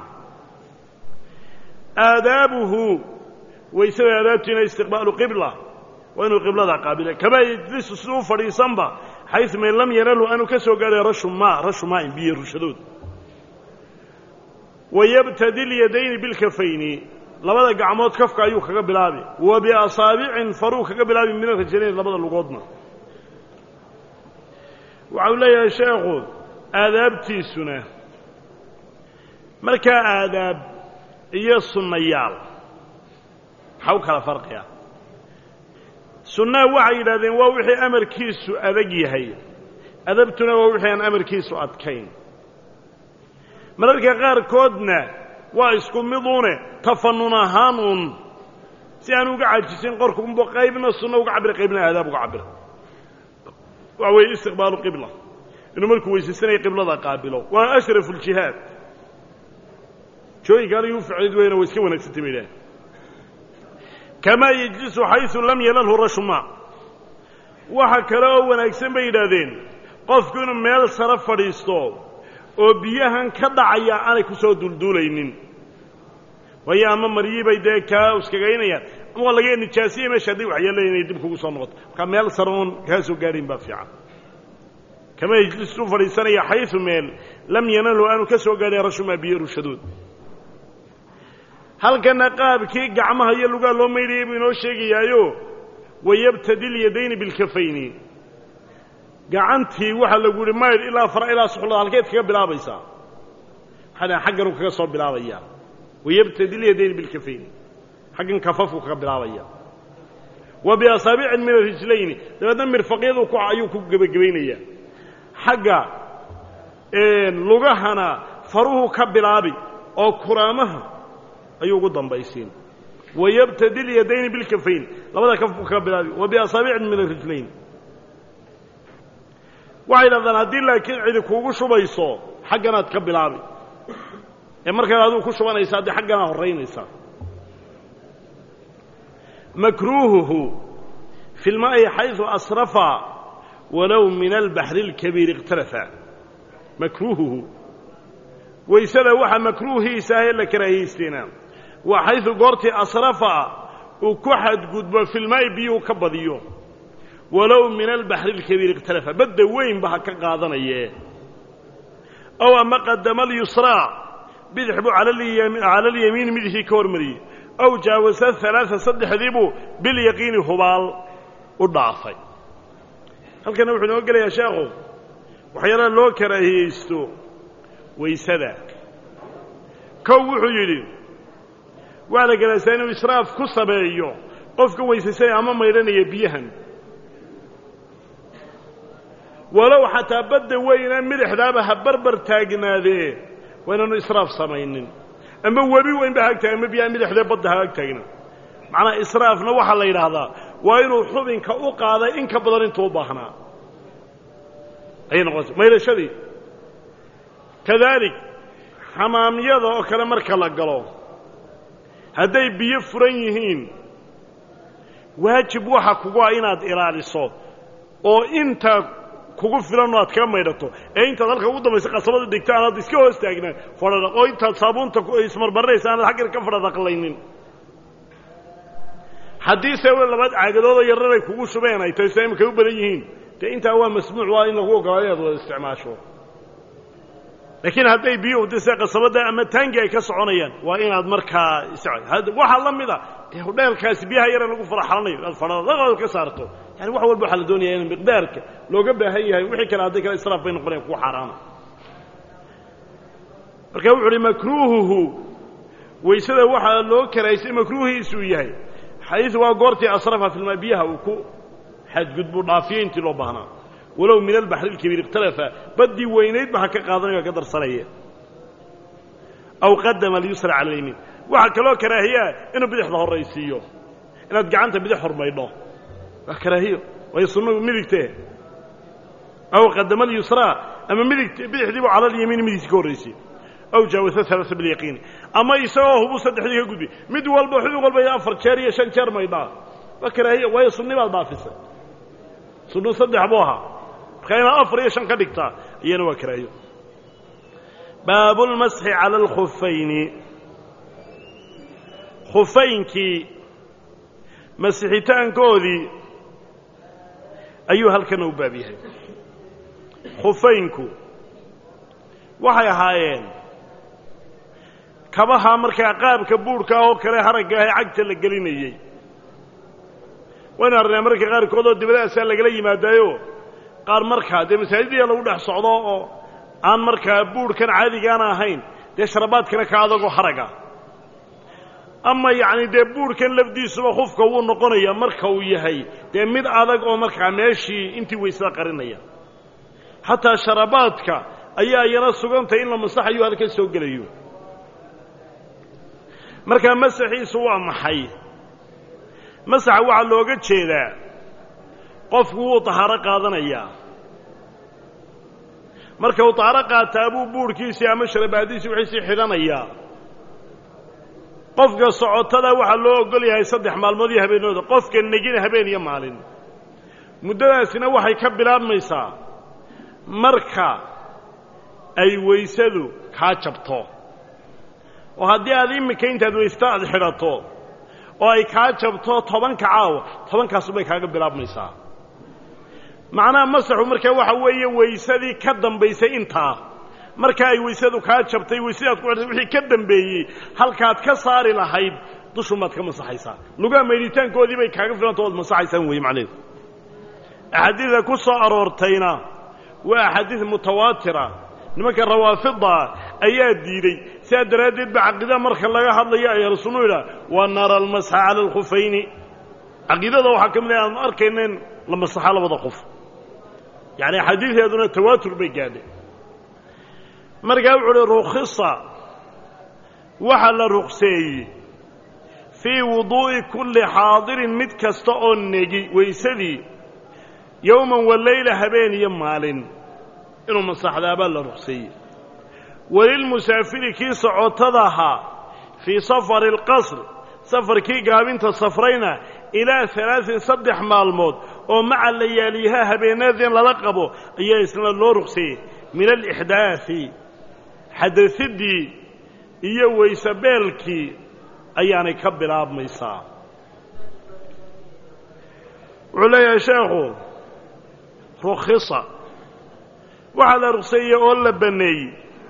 aadaabuhu weysada aadaabtiina istiqbaalu qibla waa inuu qiblada qaabila kamaa yejlisu siduu u fadhiisanba xaysu man lam yanalhu anuu ka soo gaadhay rashu maa rashu maain biyo rushadood wayabtadi lyadayni bilkafayni labada gacmood kafka ayuu kaga bilaabi wa biasaabicin faruu kaga bilaabi min arajalayn labada lugoodna waxa uu leeyahay sheekhu aadaabtiisuna markaa aadaab iyo sunnayaal maxaa u kala farqiya sunnaha waxay yidhahdeen waa wixii amarkiisu adag yahay adabtuna waa wixii aan amarkiisu adkayn mararka qaarkoodna waa isku miduune tafanun ahaan uun si aan uga cajisin qorku unba qaybna sunno uga cabira qaybna aadaab uga cabira waxa weeye istiqbaalu qibla inuu markuu weysaysanaya qiblada qaabilo waa ashrafu ljihaad jooyinka aligii u ficid weyna way iska wanaagsantay bay idhaaheen kamaa yejlisu xaysu lam yanalhu rashu maa waxa kale oo wanaagsan bay yidhaahdeen qofku inuu meel sare fadhiisto oo biyahan ka dhacaya aanay ku soo dulduulaynin waayo ama maryii bay dee kaa uskagaynayaan ama waa laga nijaasiyey meesha haddii waxyeelaya inay dib kugu soo noqoto markaa meel sare oon kaa soo gaadhayn baa fiican kama yajlisu fadhiisanaya xaysu meel lam yanalu aanu ka soo gaadhay rashumaa biyo rushadood halkana qaabkii gacmaha iyo lugaa loo maydhayay buu inoo sheegayaayo wayabtadi lyadayni bilkafayni gacantii waxaa lagu yihi maydh ilaa fara ilaa suxullada halkeed kaga bilaabaysaa waxaa dhahan xagganuu kaga soo bilaabayaa wayabtadi lyadayni bilkafayni xaggan kafafku kaga bilaabaya wa biasaabicin min arijlayni dabeedna mirfaqyadu ku ayuu ku gebagabaynayaa xagga lugahana faruhu ka bilaabi oo kuraamaha ayuu ugu dambaysiin wayabtadi lyadayni bilkafayn labada kaf buu kaga bilaabi wa biasaabicin min arijlayn waxay dhahdaan haddii laakiin cidi kuugu shubayso xagganaad ka bilaabi ee markaad adigu ku shubanaysa haddii xagganaad horraynaysaa makruuhuhu fi lmaa'i xaysu asrafa walow min albaxri اlkabiir ikhtalafa makruuhuhu waysada waxa makruuhiisa ahee la karaahiyeysteena waa xaysu goortii asrafa uu ku xadgudbo fi lmaa'i biyuhu ka badiyo walow min albaxri اlkabiir ikhtalafa badda weynba ha ka qaadanayee ow ama qadama alyusraa bidix buu cala alyamiini midixii ka hormariyey ow jaawasa halaaa saddexdii buu bilyaqiini hubaal u dhaafay halkana wuxuu inoo gelayaa sheekhu waxyaalaha loo karaahiyeysto waysada kow wuxuu yidhi waa la galaystaa inuu israaf ku sameeyo qofka weysaysanaya ama maydhanaya biyahan walow xataa badda weyna midixdaaba ha barbar taagnaadee waa inaanu israaf samaynin ama webi weynba ha ag taagna ama biyaha midixdee badda ha ag taagna macnaa israafna waxaa la yidhaahdaa waa inuu xubinka u qaaday in ka badan intuu u baahnaa ayay noqonaysa maydhashadii kadaalik xamaamyada oo kale marka la galo hadday biyo furan yihiin waajib waxa kugu ah inaad ilaaliso oo inta kugu filanoo aad kaga maydhato ee intaad halka ugu dambaysa qasabada dhigta aanaad iska hoos taagnaan fadhadhaq oo intaad saabuunta ismarmarinaysa aanaad xaggan ka fadhadhaqlaynin haddii se labaad caagadooda yarraray kugu shubeen ay tahay sa imika u badan yihiin dee intaa waa masmuuc waa in lagu ogolaado inaad wada isticmaasho laakiin hadday biyuhu de se qasabadda ama taangi ay ka soconayaan waa inaad markaa waxaa la mida dee hudheelkaasi biyaha yara lagu faraxalanayo inaad fadhadhaqaad ka saarto yani wax walba waxaa la doonaya in miqdaarka looga baahan yahay wixii kale hadday kale israaf bay noqonayan kugu xaaraana marka wuxu uhi makruuhuhu waysada waxaa loo karaysay makruuhiisuu yahay xadiidu waa goortii asrafa filmaa biyaha uu ku xadgudbu dhaafiyo intii loo baahnaa walow min albaxri اlkabiir ikhtalafa baddii weynaydba ha ka qaadanaya ka darsanaya aw qadama alyusra cala alyamiin waxaa kaloo karaahiyaa inuu bidixda horraysiiyo inaad gacanta bidix hormaydho waa karaahiyo waayo sunnagu midigtee aw qadama alyusraa ama midigt bidixdiibu cala alyamiini midigti ka horraysay aw jaawasa halaaa bilyaqiini ama isagoo hubu saddexdii ka gudbi mid walba xubin walba afar jeer iyo shan jeer maydhaa waa karaahiyo waayo sunni baad dhaafisay sunnu saddex buu ahaa markaa inaad afar iyo shan ka dhigtaa iyana waa karaahiyo baabu lmasxi cala alkhufayni khufaynkii masixitaankoodii ayuu halkana u baab yahay khufaynku waxay ahaayeen kabaha markaa qaabka buurhka oo kale haragga ahee cagta la gelinayey waynu arnaa marka qaarkood oo dibadahaasaa lagala yimaadaayo qaar markaa dee masaajiddiya lagu dhex socdo oo aan markaa buurhkan caadigaana ahayn dee sharabaadkana ka adagoo haraga ama yacni dee buurhkan lafdiisuba khufka wuu noqonayaa marka uu yahay dee mid adag oo markaa meeshii intii waysada qarinaya xataa sharabaadka ayaa iyana sugantay in la masaxayo halka soo gelayo markaa masaxiisu waa maxay masaxa waxaa looga jeedaa qofku wuu tahaaro qaadanayaa marka uu tahaaro qaataa buu buurhkiisii ama sharabaadiisii wixiisii xidhanayaa qofka socotada waxaa loo ogol yahay saddex maalmood iyo habeenooda qofka negina habeen iyo maalin muddadaasina waxay ka bilaabmaysaa marka ay weysadu kaa jabto oo haddii aad imika intaad weysta aad xidhato oo ay kaa jabto tobanka caawa tobankaasubay kaaga bilaabmaysaa macnaha masaxu markaa waxa weeye weysadii ka dambaysay intaa marka ay weysadu kaa jabtay weysadaad ku xidhatay wixii ka dambeeyey halkaad ka saari lahayd dushumaad ka masaxaysaa lugaha maydhitaankoodii bay kaaga filanta ood masaxaysaan weeye macnaheedu axaadiida ku soo aroortayna waa axaadiid mutawaatira nimanka rawaafida ayaa diiday sidaa daraaddeed ba caqiidada marka laga hadlayo ay rasuulu yidhaah waa nara almasxa cala alkhufayni caqiidada waxaa ka mid ah aanu arkayna in la masaxa labada qof yacni axaadiideeduna tawaatur bay gaadhay markaa wuxu uhi rukhisa waxaa la rukseeyey fii wuduu'i kulli xaadirin mid kasta oo negi weysadii yowman waleyla habeen iyo maalin inuu masaxdaabaa la rukseeyey walilmusaafiri kii socotada ahaa fii safari alqasr safarkii gaabinta safrayna ilaa alaain saddex maalmood oo maca layaaliyaha habeenaadin lala qabo ayaa isna loo rukseeyey min alixdaai xadasidii iyo weysabeelkii ayaanay ka bilaabmaysaa wuxuu leeyahay sheekhu rukhisa waxaa la rukseeyey oo la banneeyey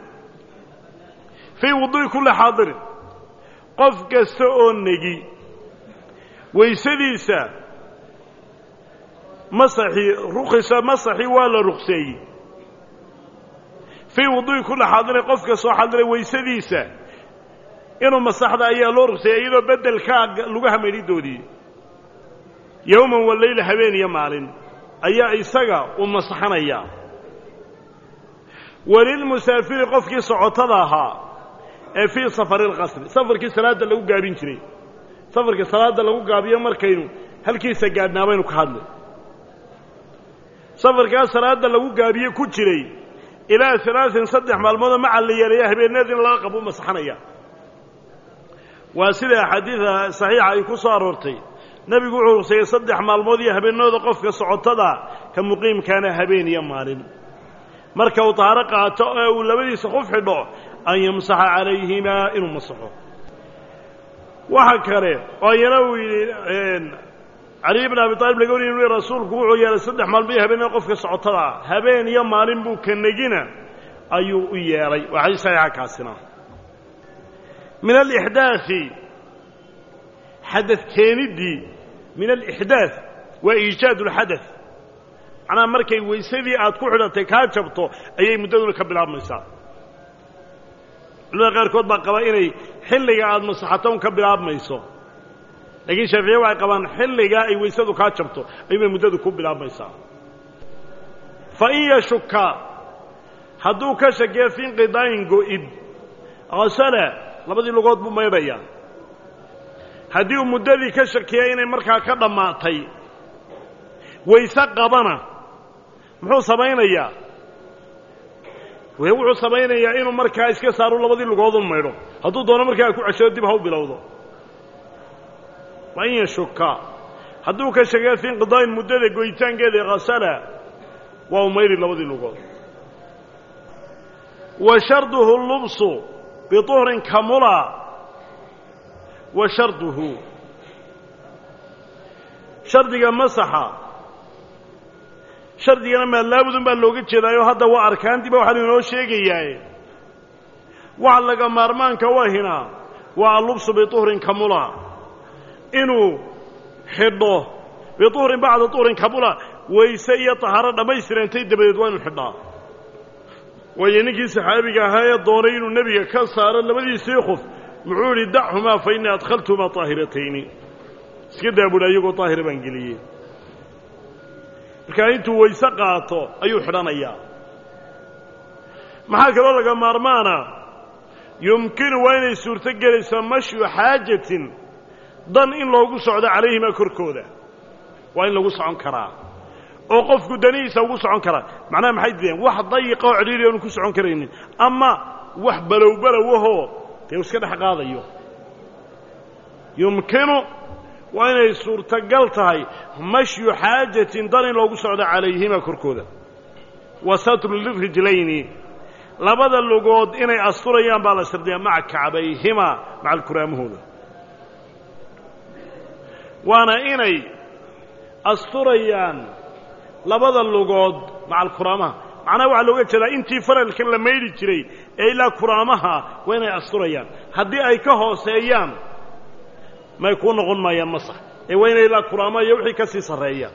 fii wuduu'i kulli xaadirin qof kasta oo negi weysadiisa masaxii rukhisa masaxii waa la rukseeyey fii wuduu'i kulli xaadirin qof kasta oo xaadiray weysadiisa inuu masaxda ayaa loo rukseeyey iyadoo beddelkaa lugaha maydhidoodii yowman waleyla habeen iyo maalin ayaa isaga u masaxanayaa walilmusaafiri qofkii socotada ahaa ee fii safari alqasri safarkii salaadda lagu gaabin jiray safarkii salaadda lagu gaabiyo markaynu halkiisa gaadhnaa baynu ka hadlay safarkaas salaadda lagu gaabiye ku jiray ilaa alaain saddex maalmoodoo maca la yeelaya habeenaadin laga qabo u masaxanaya waa sida axaadiida saxiixa ay ku soo aroortay nebigu wuxuu rukseeyey saddex maalmood iyo habeenooda qofka socotada ka muqiimkaana habeen iyo maalin marka uu tahaaro qaato ee uu labadiisa qof xidho an yamsaxa calayhimaa inuu masaxo waxa kale oo iyana uu yidhi cali bn abi aalib laga wariy inu rasuulku wuxuu yeelay saddex maalmood iyo habeenooda qofka socotada habeen iyo maalin buu ka negina ayuu u yeelay waa xadiis saxiixa kaasina min alixdaai xadad keeniddii min alixdaad waa iijaad ulxadad macnaha markay weysadii aad ku xidhatay kaa jabto ayay muddaduna ka bilaabmaysaa culimada qaarkood baa qaba inay xilliga aad masaxato un ka bilaabmayso laakiin shaaficiye waxay qabaan xilligaa ay weysadu kaa jabto ayuubay muddadu ku bilaabmaysaa fa in yashuka hadduu ka shakiyo fi inqidaa'in go'id hasala labadii lugood buu maydhayaa haddii uu muddadii ka shakiyay inay markaa ka dhammaatay wayse qabana muxuu samaynayaa wuxuu samaynayaa inuu markaa iska saaro labadii lugoodun maydho hadduu doono markaa ku ceshado dib ha u bilowdo wa in yashuka hadduu ka shakiyo fi inqidaa'in muddada goyitaankeeda hasala waa u maydhi labadii lugood wa sharduhu lubsu bituhrin kamula wa sharduhu shardiga masaxa shardigana maalaabudun baa looga jeedaayo hadda waa arkaantiiba waxaa inoo sheegayaaye waxa laga maarmaanka wahina waa allubsu bituhrin kamula inuu xidho bituhrin bacda tuhrin kamula wayse iyo tahaaro dhammaystirantay dabadeed waa inuu xidhaa waayo ninkii saxaabiga ahaa ee doonay inuu nebiga ka saaro labadiisii qof muxuu idhi dachumaa fa innii adkhaltumaa طaahiratayni iska daa buhi ayagoo طaahira baan geliyey markaa intuu wayse qaato ayuu xidhanayaa maxaa kaloo laga maarmaana yumkinu waa inay suurto gelaysaa mashyu xaajatin dan in loogu socdo calayhimaa korkooda waa in lagu socon karaa oo qofku danihiisa ugu socon karaa macnaha maxay diideen wax dayiqa oo cidhiiri oonu ku socon karaynin ama wax balowbalowahoo dee iska dhex qaadayo yumkinu وإن سورة قلتها مشي حاجة دان لو قصد عليهما كركودا وستر للرجلين لبدا اللقود إني أسطريان بالأسرديان مع كعبيهما مع الكرام هذا وأنا إني أسطريان لبدا اللقود مع الكرامة معناه وعلى وجه لا أنتي فرق كلا ما يريد شيء إلا كرامها وين أسطريان هدي أي كهوس أيام ما يكون غنما يمسح إيه وين إلا كرامة يوحي كسي صريان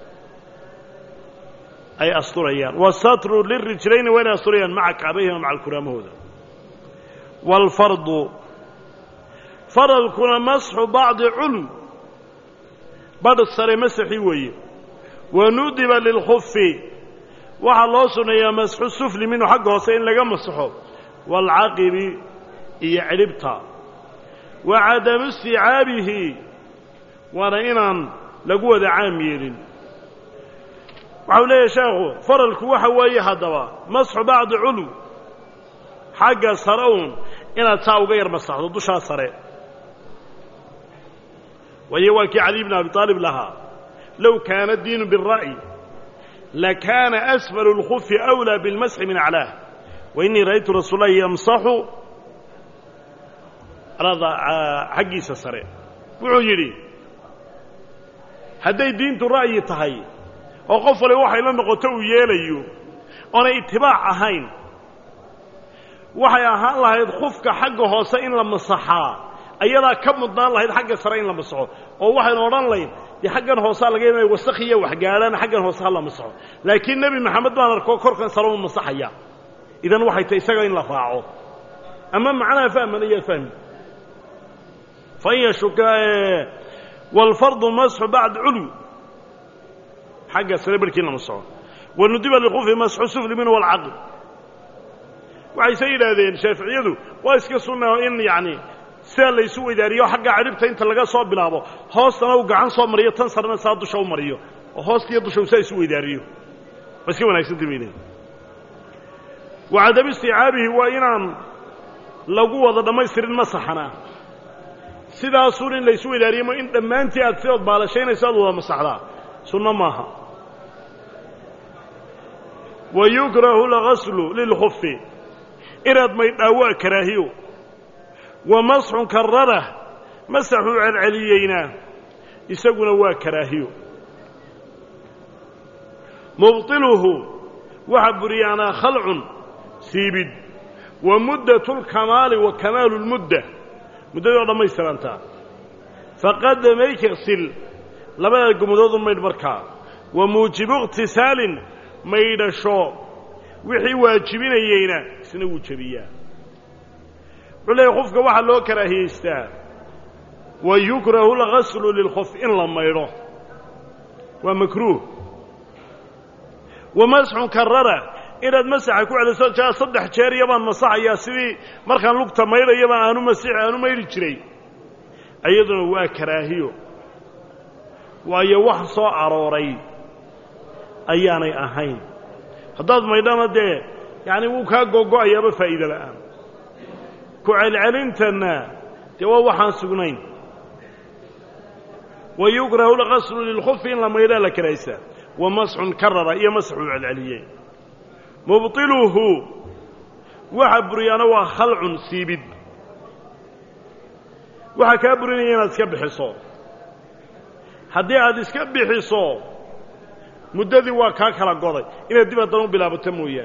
أي أسطريان والستر للرجلين وين أسطريان مع كعبيهما مع الكرامة هذا والفرض فرض كنا مسح بعض علم بعض السر مسحي ويه وندب للخف وحلوصنا يا مسح السفل منه حقه سين لقى مسحه والعاقب يعربتها وعدم استيعابه ورئينا لقوة عامير وحوله يا شيخ فرل كوحة ويها دوا مسح بعض علو حق سرون إن تساو غير مسح ضدوشها سرين ويواكي علي بن أبي طالب لها لو كان الدين بالرأي لكان أسفل الخف أولى بالمسح من أعلاه وإني رأيت رسول الله يمسح رضا حقي سسرين وعجري هذا الدين الرأي تهي وقف لي وحي لن نقطعه ياليو أنا اتباع أهين وحي أهان الله يدخفك حقه هوسين لما صحاه أيضا كم مدان الله يد حق سرين لما صحوا أو واحد نوران لين دي حقا هوسا لقينا يوسخية وحقالان حقا هوسا لما صحوا لكن نبي محمد بن ركوع كركن سرون مصحيا إذا واحد تيسقين لفاعه أما معنا فهم من يفهم فهي شكاية والفرض مسح بعد علو حق سريبر كنا مصحوا والندب للخوف مسح سفل منه والعقل وعي سيد هذين شافعيده واسكسونا إن يعني سال يسوي داريو حق عربته انت لغا سو بلاابو هوستنا او غعان سو مريو تن سرنا سادو شو مريو هوستي دشو سي يسوي داريو بس كي وناكسن دمينه وعدم استيعابه وإنان لغو ودا دميسترين مسحنا سدا سورين ليسوي داريو ما ان دمانتي اد سيد بالاشينيسا ودا مسخدا سنه ماها ويكره الغسل للخف إراد ما يداوا كراهيو ومسح كرره مسحوا على العليين يسقون وا كراهيو مبطله وحبريانا خلع سيبد ومدة الكمال وكمال المدة مدة ما يسرانتا فقد ما يغسل لما يقمدود ما يدبركا وموجب اغتسال ما يدشو وحي واجبين يينا سنو جبيا ولا يخفك واحد لو كراهيستا ويكره الغسل للخف إن لما يروح ومكروه ومسح كرره إذا مسح كو على سو صدح جير يبان مسح يا سيدي markan lugta meeyay baan aanu masix aanu meeyri jiray ayaduna waa karaahiyo waayo wax soo arooray ayaanay ahayn hadaad meydana de yaani uu ka gogo'ayaba faa'iido la'aan ku celcelintana de waa waxaan sugnayn ويكره الغسل للخف إن لما يلا كريسة ومسح كرر يا مسح العليين مبطله وحبريانا وخلع سيبد وحكابريانا اسكب حصو حدي عاد اسكب حصو مددي وكاكلا قضي إن الدبا دانو بلا بتمويا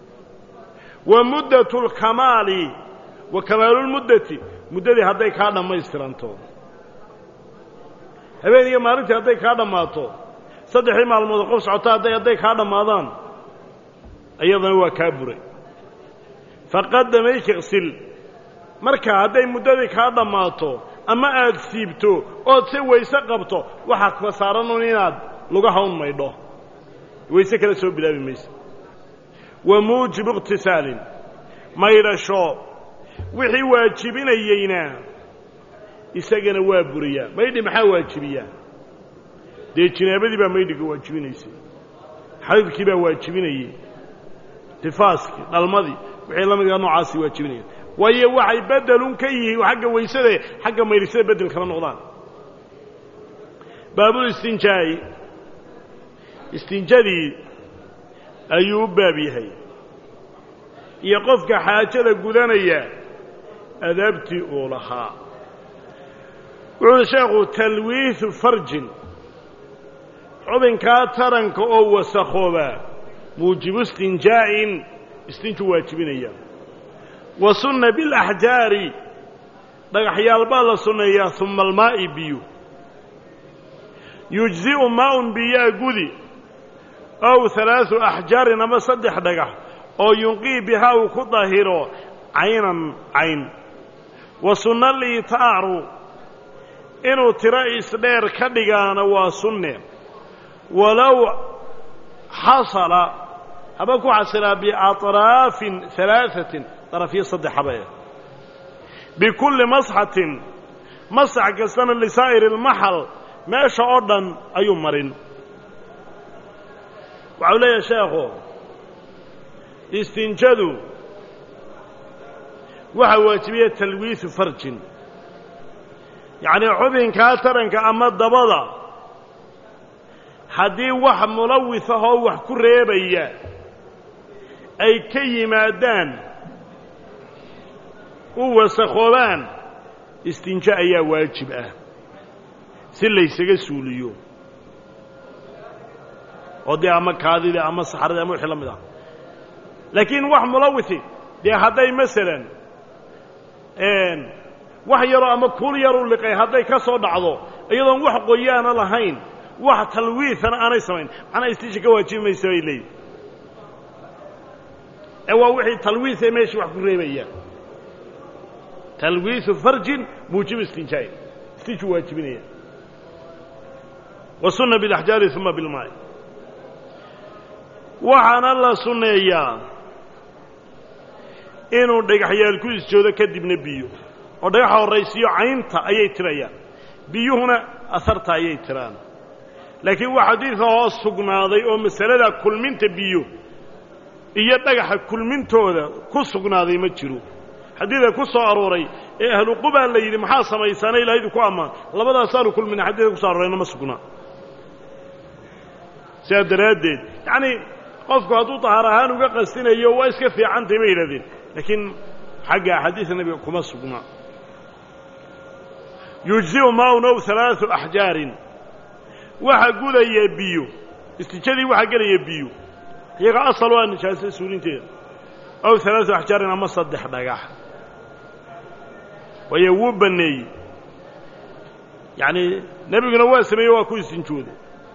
ومدة الكمال وكمال المدة مددي هدي كان ما يسترانتو habeeniyo maalintii haday ka dhamaato saddexii maalmood qof socota haday haday ka dhamaadaan ayadana waa ka buray faqadama ikhsil marka haday muddadii ka dhamaato ama aad siibto oo si weyse qabto waxa ka saaran inaad lugaha un maydho weyse kala soo bilaabi mayso wa muujib ightisal maydasho wixii waajibinayna isagana waa buriya maydhi maxaa waajibiya de jinaabadii baa maydhiga waajibinaysay xaydkii baa waajibinayay tifaaski dhalmadii wixii la midga noocaasi waajibinayay waayo waxay bedelun ka yihiin xagga weysada xagga maydhisada bedel kala noqdaan baabul istinjaa'i istinjadii ayuu u baab yahay iyo qofka xaajada gudanaya adaabtii uu lahaa wuxuu sheekhu talwiithu farjin xubinkaa taranka oo wasakhooba muujibu istinjaa'in istinju waajibinaya wa sunna bilaxjaari dhagaxyaal baa la sunneeyaa uma almaa'i biyo yujzi'u maa'un biyaa gudi ow halaathu axjaarin ama saddex dhagax oo yunqii bihaa uu ku daahiro caynan cayn wa sunna liitaaru inuu tiro isdheer ka dhigaana waa sunne walow xasala haba ku xasilaa biaطraafin halaaثatin darafyo saddex habee bikulli masxatin masax kastana lisaa'iri اlmaxal meesha oo dhan ayuu marin waxau leeyahay sheekhu istinjadu waxaa waajibiya talwiisu farjin yacnii xubinkaa taranka ama dabada haddii wax mulawis ahoo wax ku reebaya ay ka yimaadaan u wasakhoobaan istinjo ayaa waajib ah si laysaga suuliyo oo dee ama kaadida ama saxarada ama wixii la mid ah laakiin wax mulawisi dee hadday masalan wax yaroo ama kuul yaruu liqay hadday ka soo dhacdo iyadoon wax qoyaana lahayn wax talwiisana aanay samayn macnaa istinjo ka waajibi maysa bay leeyihin ee waa wixii talwiis ee meeshii wax ku reebaya talwiisu farjin muujibu istinjaa'i istinju waajibinaya wa sunna bilaxjaari uma bilmaa'i waxaana la sunneeyaa inuu dhagaxyaal ku isjoodo kadibna biyo oo dhagaxa horraysiiyo caynta ayay tirayaan biyuhuna asarta ayay tiraan laakiin waa xadiidka hoos sugnaaday oo masalada kulminta biyo iyo dhagaxa kulmintooda ku sugnaaday ma jiro xadiidka ku soo arooray ee ahlu qubaa la yidhi maxaa samaysaana ilaahaydu ku ammaan labadaasaanu kulmina xadiidka ku soo aroorayna ma sugnaa sidaa daraaddeed yacnii qofku hadduu tahaar ahaan uga qastinayo waa iska fiicantay bay yidhahdeen laakiin xagga axaadiisa nebiga kuma sugnaa yujzi'u maa'un ow halaathu axjaarin waxa gudaya biyo istijadii waxaa gelaya biyo iyaga asal waa nijaasa suulinteeda ow halaathu axjaarin ama saddex dhagax waayo wuu banneeyey yacnii nebiguna waa sameeyey waa ku istinjooday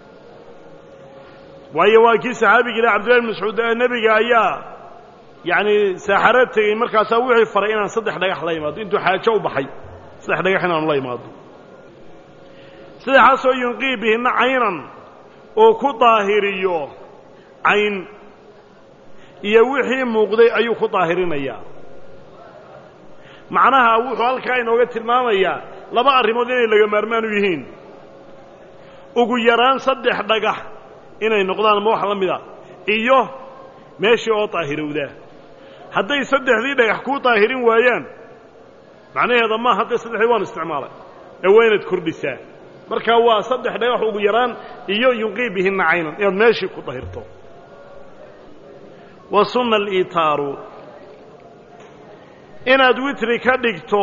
waayo waa kii saxaabigii leh cabdillahi bn mascuud nebiga ayaa yacnii saaxaro tegey markaasaa wixii faray inaan saddex dhagax la imaado intuu xaajo u baxay saddex dhagax inaanu la imaado saddexaasoo yunqii bihinna caynan oo ku daahiriyo cayn iyo wixii muuqday ayuu ku daahirinayaa macnaha wuxuu halkaa inooga tilmaamayaa laba arrimood inay laga maarmaan u yihiin ugu yaraan saddex dhagax inay noqdaan ma wax la mida iyo meeshii oo daahirowdaa hadday saddexdii dhagax kuu daahirin waayaan macnaheeda maaha haddee saddexdii waan isticmaalay ee waa inaad kordhisaa markaa waa saddex dhagax ugu yaraan iyo yunqii bihinna caynan inaad meeshii ku dahirto wa sunna aliitaaru inaad witri ka dhigto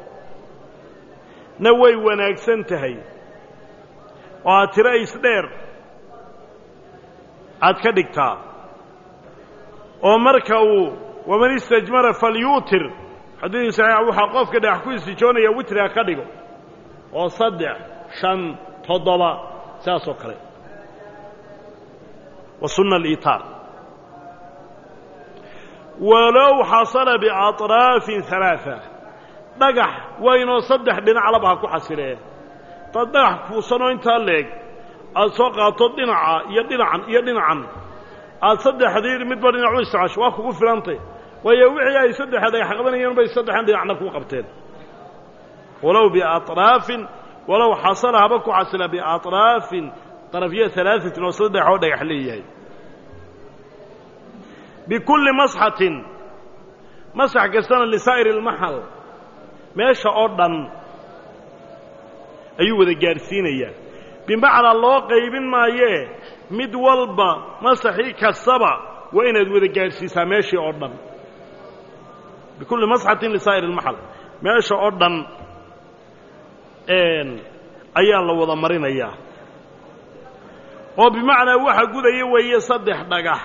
na way wanaagsan tahay oo aad tiro isdheer aad ka dhigtaa oo marka uu waman istajmara falyuutir xadiidkii saxiixa waxaa qofka dhagax ku istijoonaya witriga ka dhigo oo saddex shan toddoba saasoo kale wa sunna aliitaar walow xasala biaطraafin halaaثa dhagax waynoo saddex dhinaclaba ha ku xasilee dad dhagax fuusanoo intaa leeg aad soo qaato dhinaca iyo dhinacan iyo dhinacan aad saddexdii midba dhinac u isticmaasho waa kugu filantay waayo wixii ay saddexa dhagax qabanayeen bay saddexan dhinacna kuu qabteen walow biaطraafin walow xasala haba ku xasila biaطraafin darafyo alaaثatin oo saddex oo dhagax leeyahay bikulli masxatin masax kastana lisaa'iri اlmaxal meesha oo dhan ayuu wada gaadhsiinayaa bimacnaa loo qaybin maayee mid walba masaxii kastaba waa inaad wada gaadhsiisaa meeshii oo dhan bikulli masxatin lisaa'ir almaxal meesha oo dhan ayaa la wada marinayaa oo bimacnaa waxa gudaya weeye saddex dhagax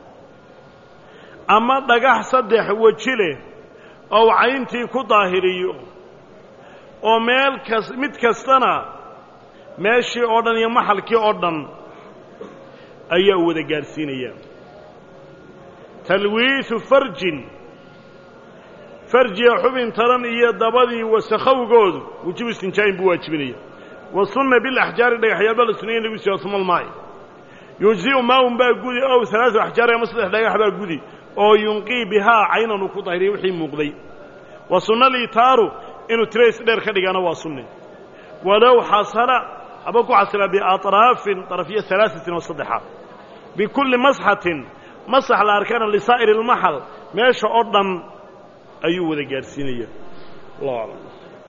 ama dhagax saddex weji leh oo cayntii ku daahiriyo oo meel kas mid kastana meeshii oo dhan iyo maxalkii oo dhan ayaa wada gaadhsiinaya talwiisu farjin farjiga xubin taran iyo dabadii wasakhowgoodu wujubu istinjaa'in buu waajibinaya wasunna bilaxjaari dhagaxyaal baa la sunnaya in lagu siiyo suma almaa'i yujzi'u maa'un baa gudi ow alaau axjaar ama saddex dhagax baa gudi oo yunqii bihaa caynan uu ku daahiriya wixii muuqday wa sunna liitaaru inuu tirays dheer ka dhigana waa sunne walow xasala haba ku xasila biaطraafin طarafyo alaaثatin oo saddexa bikulli masxatin masax la arkana lisaa'iri اlmaxal meesha oo dhan ayuu wada gaadhsiinaya allahu aclam